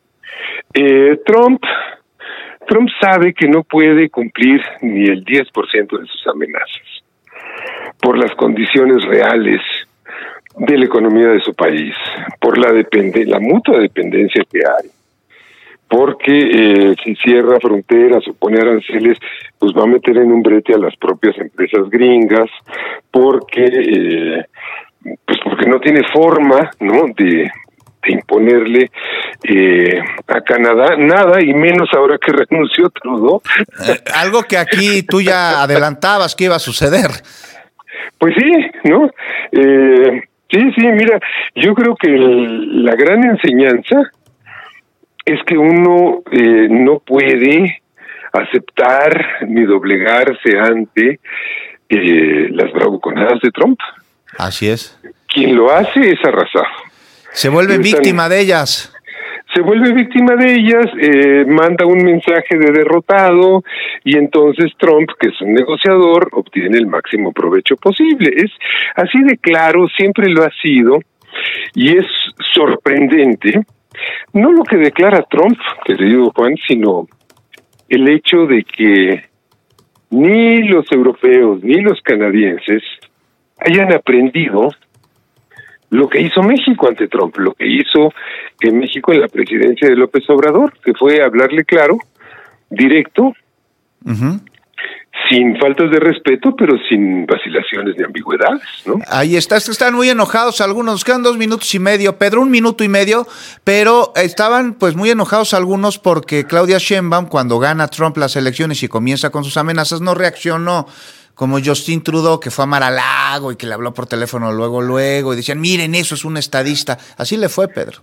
Eh, Trump Trump sabe que no puede cumplir ni el diez por ciento de sus amenazas por las condiciones reales de la economía de su país, por la depende, la mutua dependencia que hay, porque eh, si cierra fronteras o pone aranceles, pues va a meter en un brete a las propias empresas gringas, porque eh, pues porque no tiene forma, ¿no?, de, de imponerle eh, a Canadá nada, y menos ahora que renunció Trudeau. Eh, algo que aquí tú ya adelantabas que iba a suceder. Pues sí, ¿no? Eh, sí, sí, mira, yo creo que el, la gran enseñanza es que uno eh, no puede aceptar ni doblegarse ante eh, las bravuconadas de Trump. Así es. Quien lo hace es arrasado. Se vuelve Están, víctima de ellas. Se vuelve víctima de ellas, eh, manda un mensaje de derrotado, y entonces Trump, que es un negociador, obtiene el máximo provecho posible. Es así de claro, siempre lo ha sido, y es sorprendente, no lo que declara Trump, querido Juan, sino el hecho de que ni los europeos ni los canadienses hayan aprendido lo que hizo México ante Trump, lo que hizo que México en la presidencia de López Obrador, que fue hablarle claro, directo, uh-huh, sin faltas de respeto, pero sin vacilaciones ni ambigüedades, ¿no? Ahí está, están muy enojados algunos, nos quedan dos minutos y medio, Pedro, un minuto y medio, pero estaban pues muy enojados algunos porque Claudia Sheinbaum, cuando gana Trump las elecciones y comienza con sus amenazas, no reaccionó como Justin Trudeau, que fue a Mar-a-Lago y que le habló por teléfono luego, luego, y decían, miren, eso es un estadista. Así le fue, Pedro.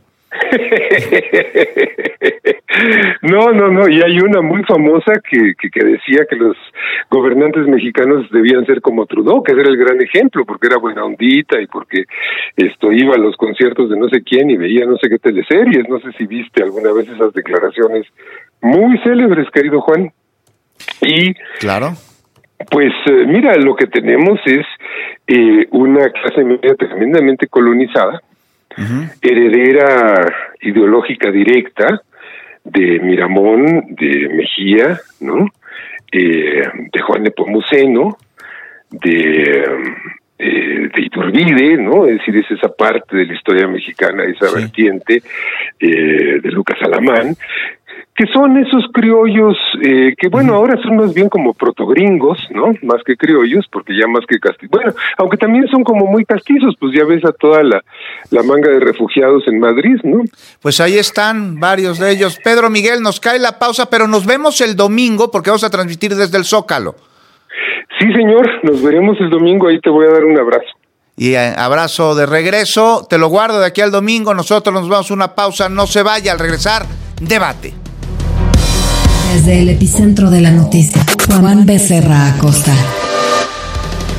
No, no, no, y hay una muy famosa que, que, que decía que los gobernantes mexicanos debían ser como Trudeau, que era el gran ejemplo, porque era buena ondita y porque esto iba a los conciertos de no sé quién y veía no sé qué teleseries. No sé si viste alguna vez esas declaraciones muy célebres, querido Juan. Y claro. Pues eh, mira, lo que tenemos es eh, una clase media tremendamente colonizada, uh-huh, heredera ideológica directa de Miramón, de Mejía, ¿no? Eh, de Juan Nepomuceno, de, eh, de Iturbide, ¿no? Es decir, es esa parte de la historia mexicana, esa sí. vertiente eh, de Lucas Alamán, que son esos criollos eh, que, bueno, ahora son más bien como protogringos, ¿no? Más que criollos, porque ya más que castizos. Bueno, aunque también son como muy castizos, pues ya ves a toda la, la manga de refugiados en Madrid, ¿no? Pues ahí están varios de ellos. Pedro Miguel, nos cae la pausa, pero nos vemos el domingo porque vamos a transmitir desde el Zócalo. Sí, señor, nos veremos el domingo, ahí te voy a dar un abrazo. Y eh, abrazo de regreso, te lo guardo de aquí al domingo, nosotros nos vamos a una pausa, no se vaya, al regresar, debate. Desde el epicentro de la noticia, Juan Becerra Acosta.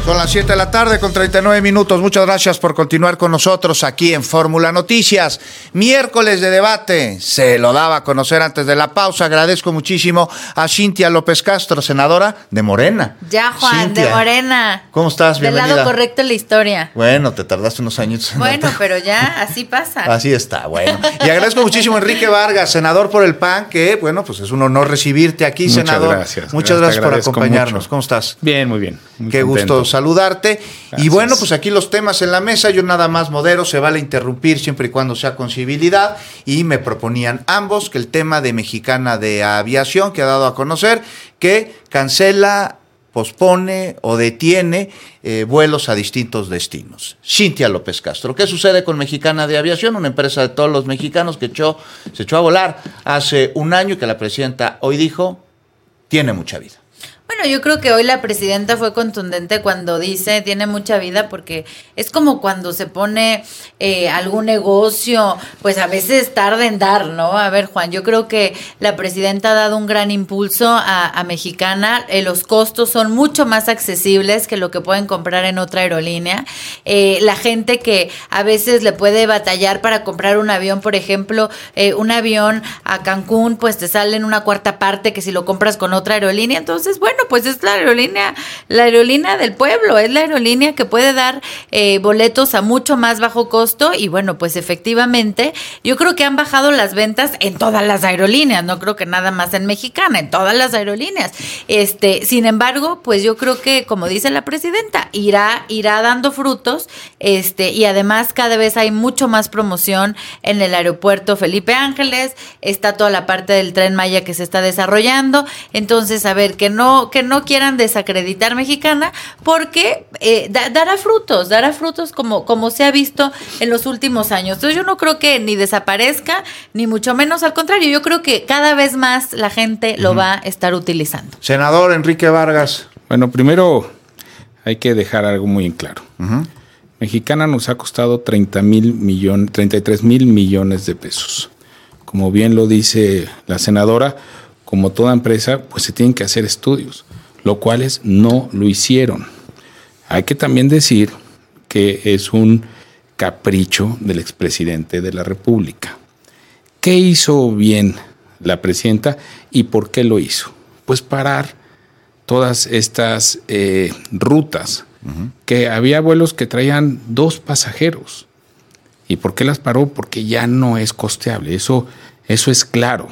Son las siete de la tarde con treinta y nueve minutos. Muchas gracias por continuar con nosotros aquí en Fórmula Noticias. Miércoles de debate. Se lo daba a conocer antes de la pausa. Agradezco muchísimo a Cintia López Castro, senadora de Morena. Ya, Juan, Cintia, de Morena. ¿Cómo estás? Bienvenida. Del lado correcto en la historia. Bueno, te tardaste unos años. Bueno, pero ya, así pasa. Así está, bueno. Y agradezco muchísimo a Enrique Vargas, senador por el P A N, que, bueno, pues es un honor recibirte aquí, Muchas senador. gracias. Muchas gracias, gracias por acompañarnos. mucho. ¿Cómo estás? Bien, muy bien. Muy Qué contento. gusto saludarte. Gracias. Y bueno, pues aquí los temas en la mesa, yo nada más modero, se vale interrumpir siempre y cuando sea con civilidad, y me proponían ambos que el tema de Mexicana de Aviación, que ha dado a conocer, que cancela, pospone o detiene eh, vuelos a distintos destinos. Cintia López Castro, ¿qué sucede con Mexicana de Aviación? Una empresa de todos los mexicanos que echó, se echó a volar hace un año y que la presidenta hoy dijo, tiene mucha vida. Bueno, yo creo que hoy la presidenta fue contundente cuando dice tiene mucha vida, porque es como cuando se pone eh, algún negocio, pues a veces tarda en dar, ¿no? A ver, Juan, yo creo que la presidenta ha dado un gran impulso a, a Mexicana. Eh, los costos son mucho más accesibles que lo que pueden comprar en otra aerolínea. Eh, la gente que a veces le puede batallar para comprar un avión, por ejemplo, eh, un avión a Cancún, pues te sale en una cuarta parte que si lo compras con otra aerolínea. Entonces, bueno, pues es la aerolínea, la aerolínea del pueblo, es la aerolínea que puede dar eh, boletos a mucho más bajo costo. Y bueno, pues efectivamente, yo creo que han bajado las ventas en todas las aerolíneas, no creo que nada más en Mexicana, en todas las aerolíneas. Este, sin embargo, pues yo creo que, como dice la presidenta, irá, irá dando frutos, este, y además cada vez hay mucho más promoción en el aeropuerto Felipe Ángeles, está toda la parte del Tren Maya que se está desarrollando. Entonces, a ver, que no que no quieran desacreditar Mexicana, porque eh, da, dará frutos, dará frutos como, como se ha visto en los últimos años. Entonces yo no creo que ni desaparezca, ni mucho menos, al contrario, yo creo que cada vez más la gente lo uh-huh. va a estar utilizando. Senador Enrique Vargas. Bueno, primero hay que dejar algo muy en claro. Uh-huh. Mexicana nos ha costado treinta mil millones, treinta y tres mil millones de pesos. Como bien lo dice la senadora, como toda empresa, pues se tienen que hacer estudios, lo cuales no lo hicieron. Hay que también decir que es un capricho del expresidente de la República. ¿Qué hizo bien la presidenta y por qué lo hizo? Pues parar todas estas eh, rutas, uh-huh. que había vuelos que traían dos pasajeros. ¿Y por qué las paró? Porque ya no es costeable, eso, eso es claro.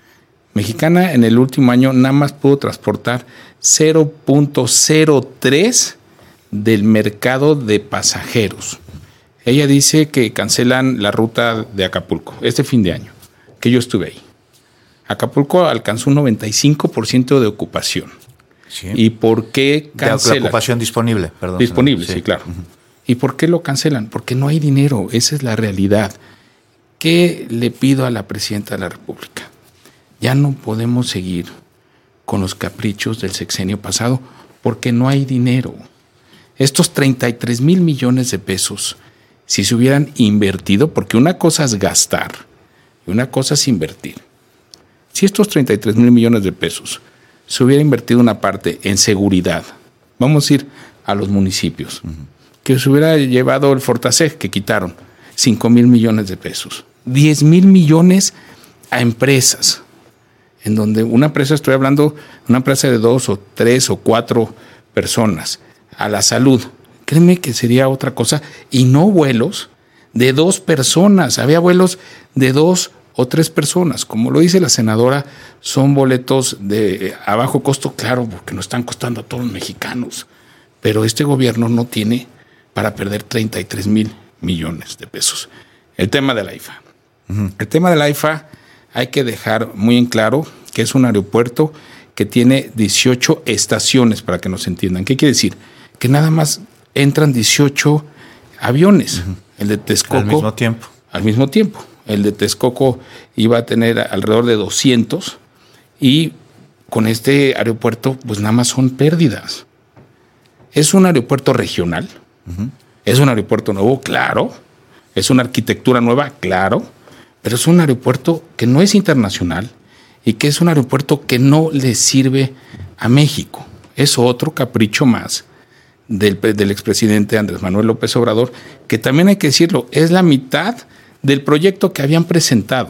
Mexicana en el último año nada más pudo transportar cero punto cero tres del mercado de pasajeros. Ella dice que cancelan la ruta de Acapulco este fin de año, que yo estuve ahí. Acapulco alcanzó un noventa y cinco por ciento de ocupación. Sí. ¿Y por qué cancelan? De ocupación disponible, perdón. Disponible, sí, sí claro. Uh-huh. ¿Y por qué lo cancelan? Porque no hay dinero, esa es la realidad. ¿Qué le pido a la presidenta de la República? Ya no podemos seguir con los caprichos del sexenio pasado porque no hay dinero. Estos treinta y tres mil millones de pesos, si se hubieran invertido, porque una cosa es gastar y una cosa es invertir. Si estos treinta y tres mil millones de pesos se hubiera invertido una parte en seguridad, vamos a ir a los municipios, uh-huh. que se hubiera llevado el Fortaseg, que quitaron cinco mil millones de pesos, diez mil millones a empresas, en donde una empresa, estoy hablando, una empresa de dos o tres o cuatro personas, a la salud, créeme que sería otra cosa, y no vuelos de dos personas, había vuelos de dos o tres personas, como lo dice la senadora, son boletos de a bajo costo, claro, porque nos están costando a todos los mexicanos, pero este gobierno no tiene para perder treinta y tres mil millones de pesos. El tema de la I F A. Uh-huh. El tema de la I F A hay que dejar muy en claro que es un aeropuerto que tiene dieciocho estaciones, para que nos entiendan. ¿Qué quiere decir? Que nada más entran dieciocho aviones. Uh-huh. El de Texcoco. Al mismo tiempo. Al mismo tiempo. El de Texcoco iba a tener alrededor de doscientos y con este aeropuerto pues nada más son pérdidas. Es un aeropuerto regional. Uh-huh. Es un aeropuerto nuevo, claro. Es una arquitectura nueva, claro. Pero es un aeropuerto que no es internacional y que es un aeropuerto que no le sirve a México. Es otro capricho más del, del expresidente Andrés Manuel López Obrador, que también hay que decirlo, es la mitad del proyecto que habían presentado.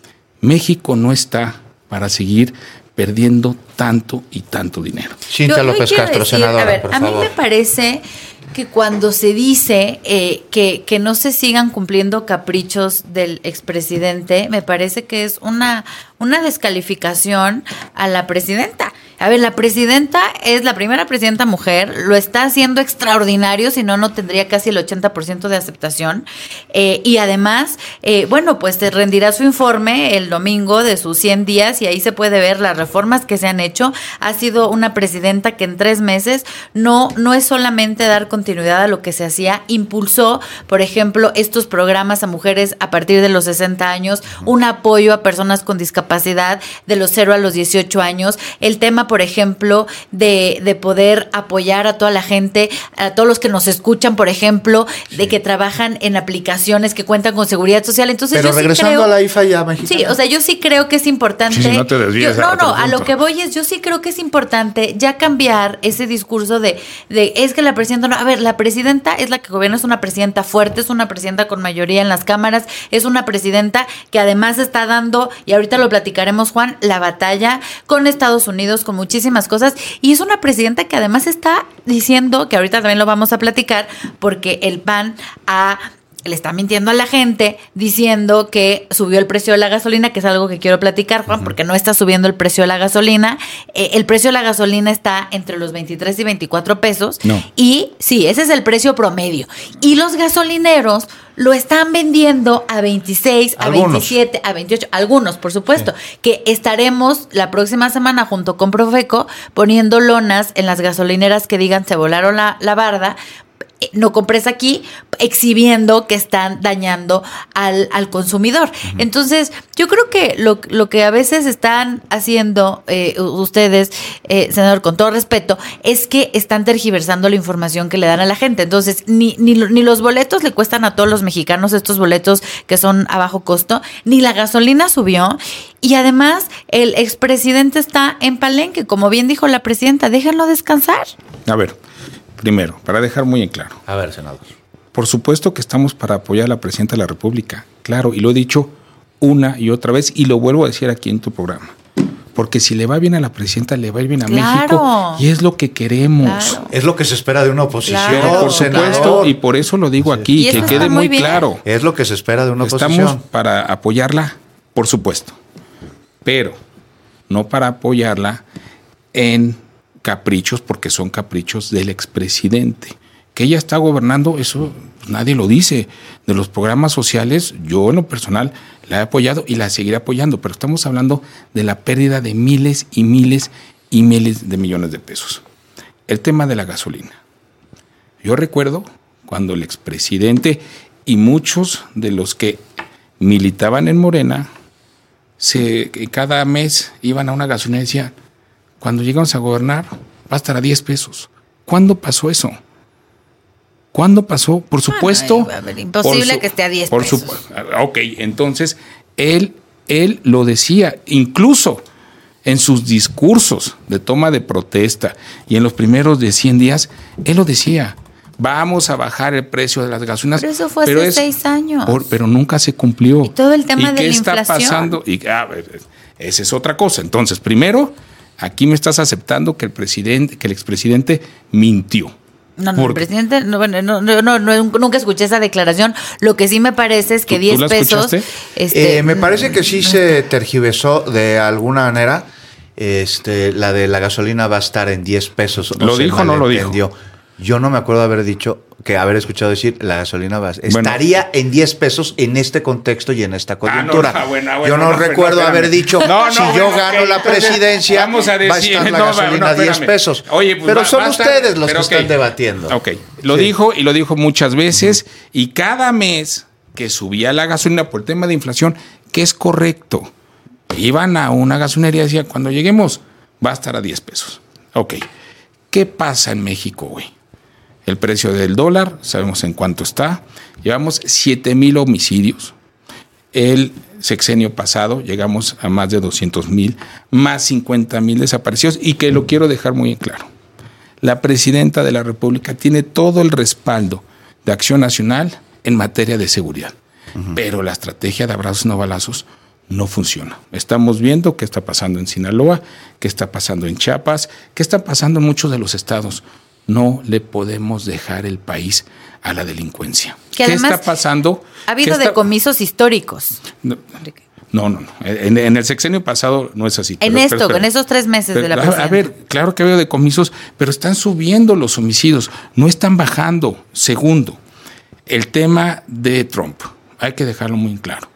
México no está para seguir perdiendo tanto y tanto dinero. Cintia López Castro, decir, senadora, a ver, por a favor. mí me parece que cuando se dice eh, que, que no se sigan cumpliendo caprichos del expresidente, me parece que es una, una descalificación a la presidenta. A ver, la presidenta es la primera presidenta mujer, lo está haciendo extraordinario, si no, no tendría casi el ochenta por ciento de aceptación. Eh, y además, eh, bueno, pues se rendirá su informe el domingo de sus cien días y ahí se puede ver las reformas que se han hecho. Ha sido una presidenta que en tres meses no, no es solamente dar continuidad a lo que se hacía, impulsó, por ejemplo, estos programas a mujeres a partir de los sesenta años, un apoyo a personas con discapacidad de los cero a los dieciocho años, el tema, por ejemplo, de, de poder apoyar a toda la gente, a todos los que nos escuchan, por ejemplo, sí. de que trabajan en aplicaciones que cuentan con seguridad social. Entonces, Pero yo regresando sí creo, a la I F A ya mexicana. Sí, o sea, yo sí creo que es importante. Sí, no te desvíes yo, no, a no, otro a lo punto. que voy es, yo sí creo que es importante ya cambiar ese discurso de, de es que la presidenta no, a ver, la presidenta es la que gobierna, es una presidenta fuerte, es una presidenta con mayoría en las cámaras, es una presidenta que además está dando, y ahorita lo platicaremos, Juan, la batalla con Estados Unidos, con muchísimas cosas, y es una presidenta que además está diciendo, que ahorita también lo vamos a platicar, porque el P A N ha... le está mintiendo a la gente diciendo que subió el precio de la gasolina, que es algo que quiero platicar, Juan, porque no está subiendo el precio de la gasolina. Eh, el precio de la gasolina está entre los veintitrés y veinticuatro pesos. No. Y sí, ese es el precio promedio. Y los gasolineros lo están vendiendo a veintiséis, a Algunos. veintisiete, a veintiocho, algunos, por supuesto, sí. que estaremos la próxima semana junto con Profeco poniendo lonas en las gasolineras que digan se volaron la, la barda, no compres aquí, exhibiendo que están dañando al, al consumidor. Uh-huh. Entonces, yo creo que lo, lo que a veces están haciendo eh, ustedes, eh, senador, con todo respeto, es que están tergiversando la información que le dan a la gente. Entonces, ni, ni, ni los boletos le cuestan a todos los mexicanos, estos boletos que son a bajo costo, ni la gasolina subió, y además el expresidente está en Palenque, como bien dijo la presidenta, déjenlo descansar. A ver, primero, para dejar muy en claro. A ver, senador. Por supuesto que estamos para apoyar a la presidenta de la República, claro, y lo he dicho una y otra vez y lo vuelvo a decir aquí en tu programa. Porque si le va bien a la presidenta, le va a ir bien a claro. México y es lo que queremos. Claro. Es lo que se espera de una oposición. Claro. Por supuesto, senador. y por eso lo digo aquí, y que quede muy, muy claro. Es lo que se espera de una oposición. Estamos para apoyarla, por supuesto, pero no para apoyarla en caprichos, porque son caprichos del expresidente. Que ella está gobernando, eso pues, nadie lo dice. De los programas sociales, yo en lo personal la he apoyado y la seguiré apoyando, pero estamos hablando de la pérdida de miles y miles y miles de millones de pesos. El tema de la gasolina. Yo recuerdo cuando el expresidente y muchos de los que militaban en Morena, se, cada mes iban a una gasolina y decían, cuando llegamos a gobernar, va a estar a diez pesos. ¿Cuándo pasó eso? ¿Cuándo pasó? Por supuesto. Ay, a ver, imposible su, que esté a diez por pesos. Su, ok, entonces, él, él lo decía, incluso en sus discursos de toma de protesta y en los primeros de cien días, él lo decía, vamos a bajar el precio de las gasolinas. Pero eso fue pero hace es, seis años. Por, pero nunca se cumplió. Y todo el tema ¿Y de qué la está inflación. pasando? Y, a ver, esa es otra cosa. Entonces, primero, aquí me estás aceptando que el presidente, que el expresidente mintió. No, no, el presidente, no, bueno, no, no, no, no, nunca escuché esa declaración. Lo que sí me parece es que diez pesos. Este, eh, me parece que sí se tergiversó de alguna manera. Este, la de la gasolina va a estar en diez pesos. No ¿Lo dijo o no lo dijo? Yo no me acuerdo de haber dicho, que haber escuchado decir la gasolina va a, bueno, estaría en diez pesos en este contexto y en esta coyuntura. Ah, no, bueno, bueno, yo no, no recuerdo no, haber dicho, no, no, si bueno, yo gano okay, la presidencia, vamos a, decir, va a estar la gasolina a diez pesos. Oye, pues pero va, son va ustedes estar, los que okay. están debatiendo. Ok, lo sí. dijo y lo dijo muchas veces uh-huh. y cada mes que subía la gasolina por el tema de inflación, que es correcto, iban a una gasolinería y decían, cuando lleguemos va a estar a diez pesos. Ok, ¿qué pasa en México, güey? El precio del dólar, sabemos en cuánto está. Llevamos siete mil homicidios. El sexenio pasado llegamos a más de doscientos mil, más cincuenta mil desaparecidos. Y que lo quiero dejar muy en claro. La presidenta de la República tiene todo el respaldo de Acción Nacional en materia de seguridad. Uh-huh. Pero la estrategia de abrazos no balazos no funciona. Estamos viendo qué está pasando en Sinaloa, qué está pasando en Chiapas, qué está pasando en muchos de los estados. No le podemos dejar el país a la delincuencia. ¿Qué está pasando? Ha habido está... decomisos históricos. No, no, no. no. En, en el sexenio pasado no es así. En pero, esto, pero, pero, en esos tres meses pero, de la presidencia. A ver, claro que ha habido decomisos, pero están subiendo los homicidios, no están bajando. Segundo, el tema de Trump. Hay que dejarlo muy claro.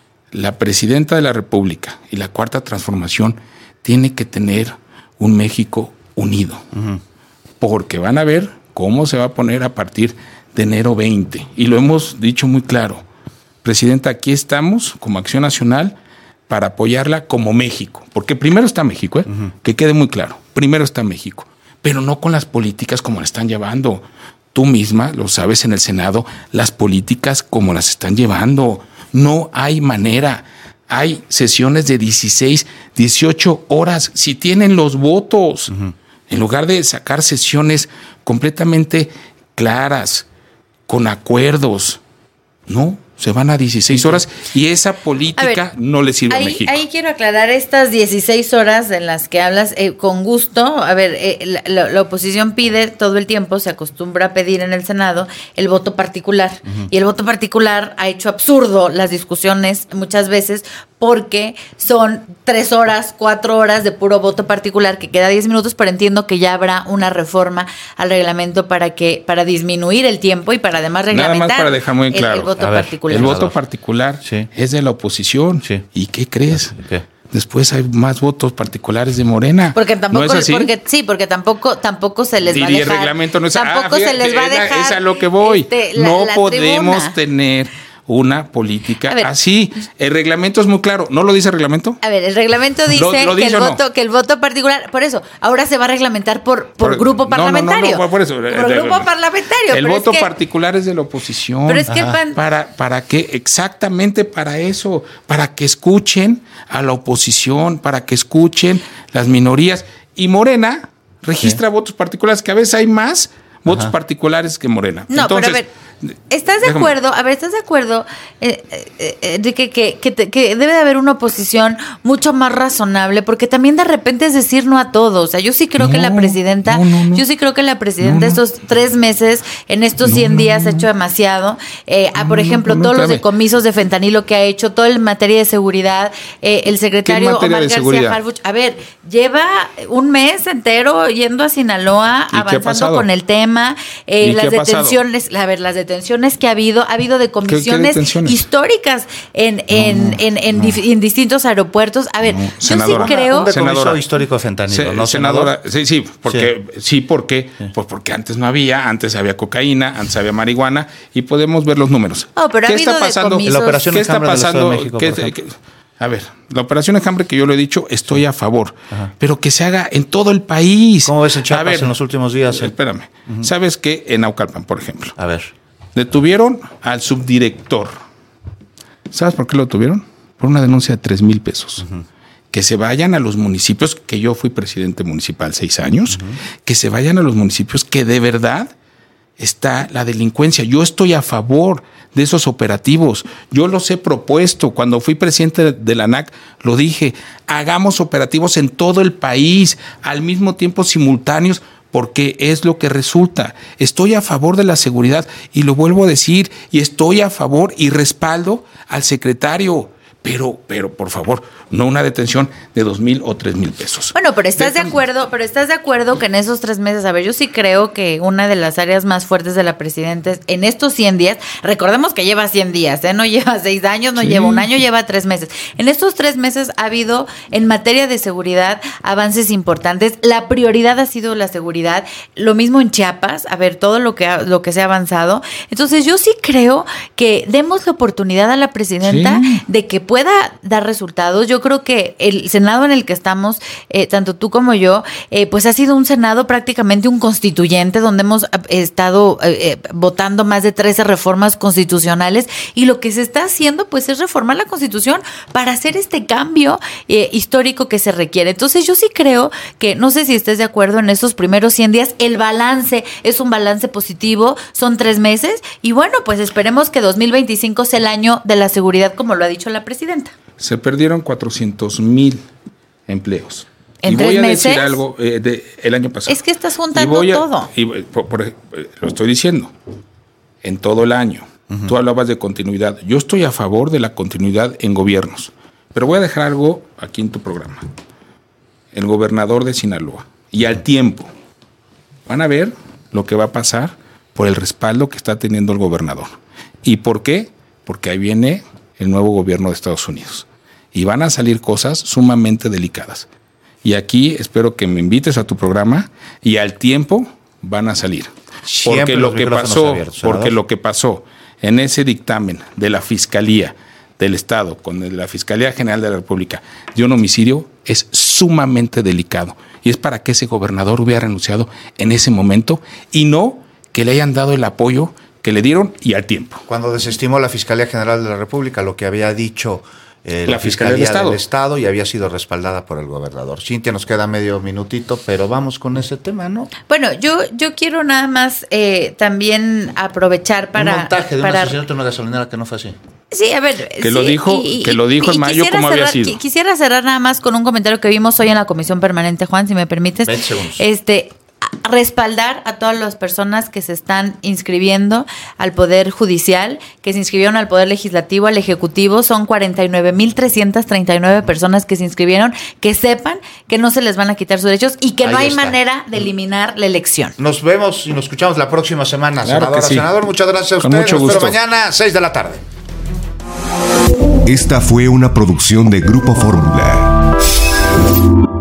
La presidenta de la República y la Cuarta Transformación tiene que tener un México unido. Uh-huh. Porque van a ver cómo se va a poner a partir de enero veinte. Y lo hemos dicho muy claro. Presidenta, aquí estamos como Acción Nacional para apoyarla como México. Porque primero está México, ¿eh? Uh-huh. Que quede muy claro. Primero está México. Pero no con las políticas como la están llevando. Tú misma lo sabes en el Senado, las políticas como las están llevando. No hay manera. Hay sesiones de dieciséis, dieciocho horas. Si tienen los votos, uh-huh. en lugar de sacar sesiones completamente claras, con acuerdos, no, se van a dieciséis horas y esa política ver, no le sirve ahí, a México. Ahí quiero aclarar estas dieciséis horas en las que hablas, eh, con gusto. A ver, eh, la, la oposición pide todo el tiempo, se acostumbra a pedir en el Senado el voto particular. Uh-huh. Y el voto particular ha hecho absurdo las discusiones muchas veces porque son tres horas, cuatro horas de puro voto particular que queda diez minutos, pero entiendo que ya habrá una reforma al reglamento para que para disminuir el tiempo y para además reglamentar Nada más para dejar muy claro. el, el voto ver, particular. El voto particular sí. es de la oposición. Sí. ¿Y qué crees? ¿Qué? Después hay más votos particulares de Morena. Porque tampoco, ¿no es así? Porque, sí, porque tampoco, tampoco se les y va a dejar. Y el reglamento no es tampoco ah, fíjate, se les va a dejar. Es a lo que voy. Este, la, no la podemos tribuna. tener una política así. El reglamento es muy claro. ¿No lo dice el reglamento? A ver, el reglamento dice, ¿Lo, lo dice que, el voto, no? que el voto particular, por eso, ahora se va a reglamentar por, por, por grupo parlamentario. No, no, no, por eso. Por el, grupo el, parlamentario. El voto es que, particular es de la oposición. Pero es que pan, para, ¿Para qué? Exactamente para eso. Para que escuchen a la oposición, para que escuchen las minorías. Y Morena registra ¿sí? votos particulares, que a veces hay más votos Ajá. particulares que Morena. No, Entonces, pero a ver, ¿estás de déjame. acuerdo? A ver, ¿estás de acuerdo, eh, eh, Enrique, que, que, que, que debe de haber una oposición mucho más razonable? Porque también de repente es decir no a todo. O sea, yo sí creo no, que la presidenta, no, no, no. yo sí creo que la presidenta no, no. estos tres meses, en estos no, cien días, no, no. ha hecho demasiado. Eh, no, por ejemplo, no, no, todos no, los decomisos de fentanilo que ha hecho, todo en materia de seguridad, eh, el secretario Omar García Harfuch, a ver, lleva un mes entero yendo a Sinaloa, avanzando con el tema, eh, las detenciones, a ver, las detenciones que ha habido, ha habido decomisiones históricas en, en, no, en, en, no. dif, en distintos aeropuertos. A ver, no, yo senadora, sí creo... Un decomiso histórico de fentanilo, se, ¿no, senadora? Sí, sí, porque, sí. sí porque, sí. Pues porque antes no había, antes había cocaína, antes había marihuana, y podemos ver los números. Oh, pero ¿Qué ha habido está pasando? La operación ¿Qué está pasando? De México, ¿Qué, qué, a ver, la operación Enjambre, que yo lo he dicho, estoy a favor, Ajá. pero que se haga en todo el país. ¿Cómo ves en Chiapas a ver, en los últimos días? Eh? Espérame. Uh-huh. ¿Sabes qué? En Naucalpan, por ejemplo. A ver. Detuvieron al subdirector. ¿Sabes por qué lo tuvieron? Por una denuncia de tres mil pesos. Uh-huh. Que se vayan a los municipios, que yo fui presidente municipal seis años, uh-huh. que se vayan a los municipios que de verdad está la delincuencia. Yo estoy a favor de esos operativos. Yo los he propuesto. Cuando fui presidente de la A N A C, lo dije, hagamos operativos en todo el país, al mismo tiempo simultáneos, porque es lo que resulta. Estoy a favor de la seguridad y lo vuelvo a decir, y estoy a favor y respaldo al secretario. Pero, pero, por favor, no una detención de dos mil o tres mil pesos. Bueno, pero estás de acuerdo, pero estás de acuerdo que en esos tres meses, a ver, yo sí creo que una de las áreas más fuertes de la presidenta es en estos cien días, recordemos que lleva cien días, ¿eh? No lleva seis años, no sí. lleva un año, lleva tres meses. En estos tres meses ha habido, en materia de seguridad, avances importantes. La prioridad ha sido la seguridad. Lo mismo en Chiapas, a ver, todo lo que ha, lo que se ha avanzado. Entonces, yo sí creo que demos la oportunidad a la presidenta sí. de que pueda pueda dar resultados. Yo creo que el Senado en el que estamos, eh, tanto tú como yo, eh, pues ha sido un Senado prácticamente un constituyente, donde hemos estado eh, eh, votando más de trece reformas constitucionales, y lo que se está haciendo pues es reformar la Constitución para hacer este cambio eh, histórico que se requiere. Entonces yo sí creo que, no sé si estés de acuerdo, en esos primeros cien días el balance es un balance positivo, son tres meses, y bueno, pues esperemos que dos mil veinticinco sea el año de la seguridad, como lo ha dicho la presidenta. Se perdieron cuatrocientos mil empleos. ¿En y tres voy a meses? decir algo eh, de el año pasado. Es que estás juntando y voy a, todo. Y, por, por, lo estoy diciendo, en todo el año. Uh-huh. Tú hablabas de continuidad. Yo estoy a favor de la continuidad en gobiernos. Pero voy a dejar algo aquí en tu programa. El gobernador de Sinaloa. Y al tiempo van a ver lo que va a pasar por el respaldo que está teniendo el gobernador. ¿Y por qué? Porque ahí viene el nuevo gobierno de Estados Unidos. Y van a salir cosas sumamente delicadas. Y aquí espero que me invites a tu programa y al tiempo van a salir. Siempre porque lo que pasó, abiertos, porque lo que pasó en ese dictamen de la Fiscalía del Estado con la Fiscalía General de la República de un homicidio es sumamente delicado. Y es para que ese gobernador hubiera renunciado en ese momento y no que le hayan dado el apoyo que le dieron y al tiempo. Cuando desestimó la Fiscalía General de la República lo que había dicho eh, la, la Fiscalía, Fiscalía del, Estado. del Estado y había sido respaldada por el gobernador. Cintia, nos queda medio minutito, pero vamos con ese tema, ¿no? Bueno, yo yo quiero nada más eh, también aprovechar para... Un montaje de para... un asesinato en una gasolinera que no fue así. Sí, a ver. Que sí, lo dijo, y, que lo dijo en mayo como cerrar, había sido. Quisiera cerrar nada más con un comentario que vimos hoy en la Comisión Permanente, Juan, si me permites. veinte segundos. Este... respaldar a todas las personas que se están inscribiendo al Poder Judicial, que se inscribieron al Poder Legislativo, al Ejecutivo. Son cuarenta y nueve mil trescientas treinta y nueve personas que se inscribieron, que sepan que no se les van a quitar sus derechos y que Ahí no hay está. manera de eliminar la elección. Nos vemos y nos escuchamos la próxima semana. Claro Senadora, sí. senador, muchas gracias a ustedes. Nos vemos mañana, seis de la tarde. Esta fue una producción de Grupo Fórmula.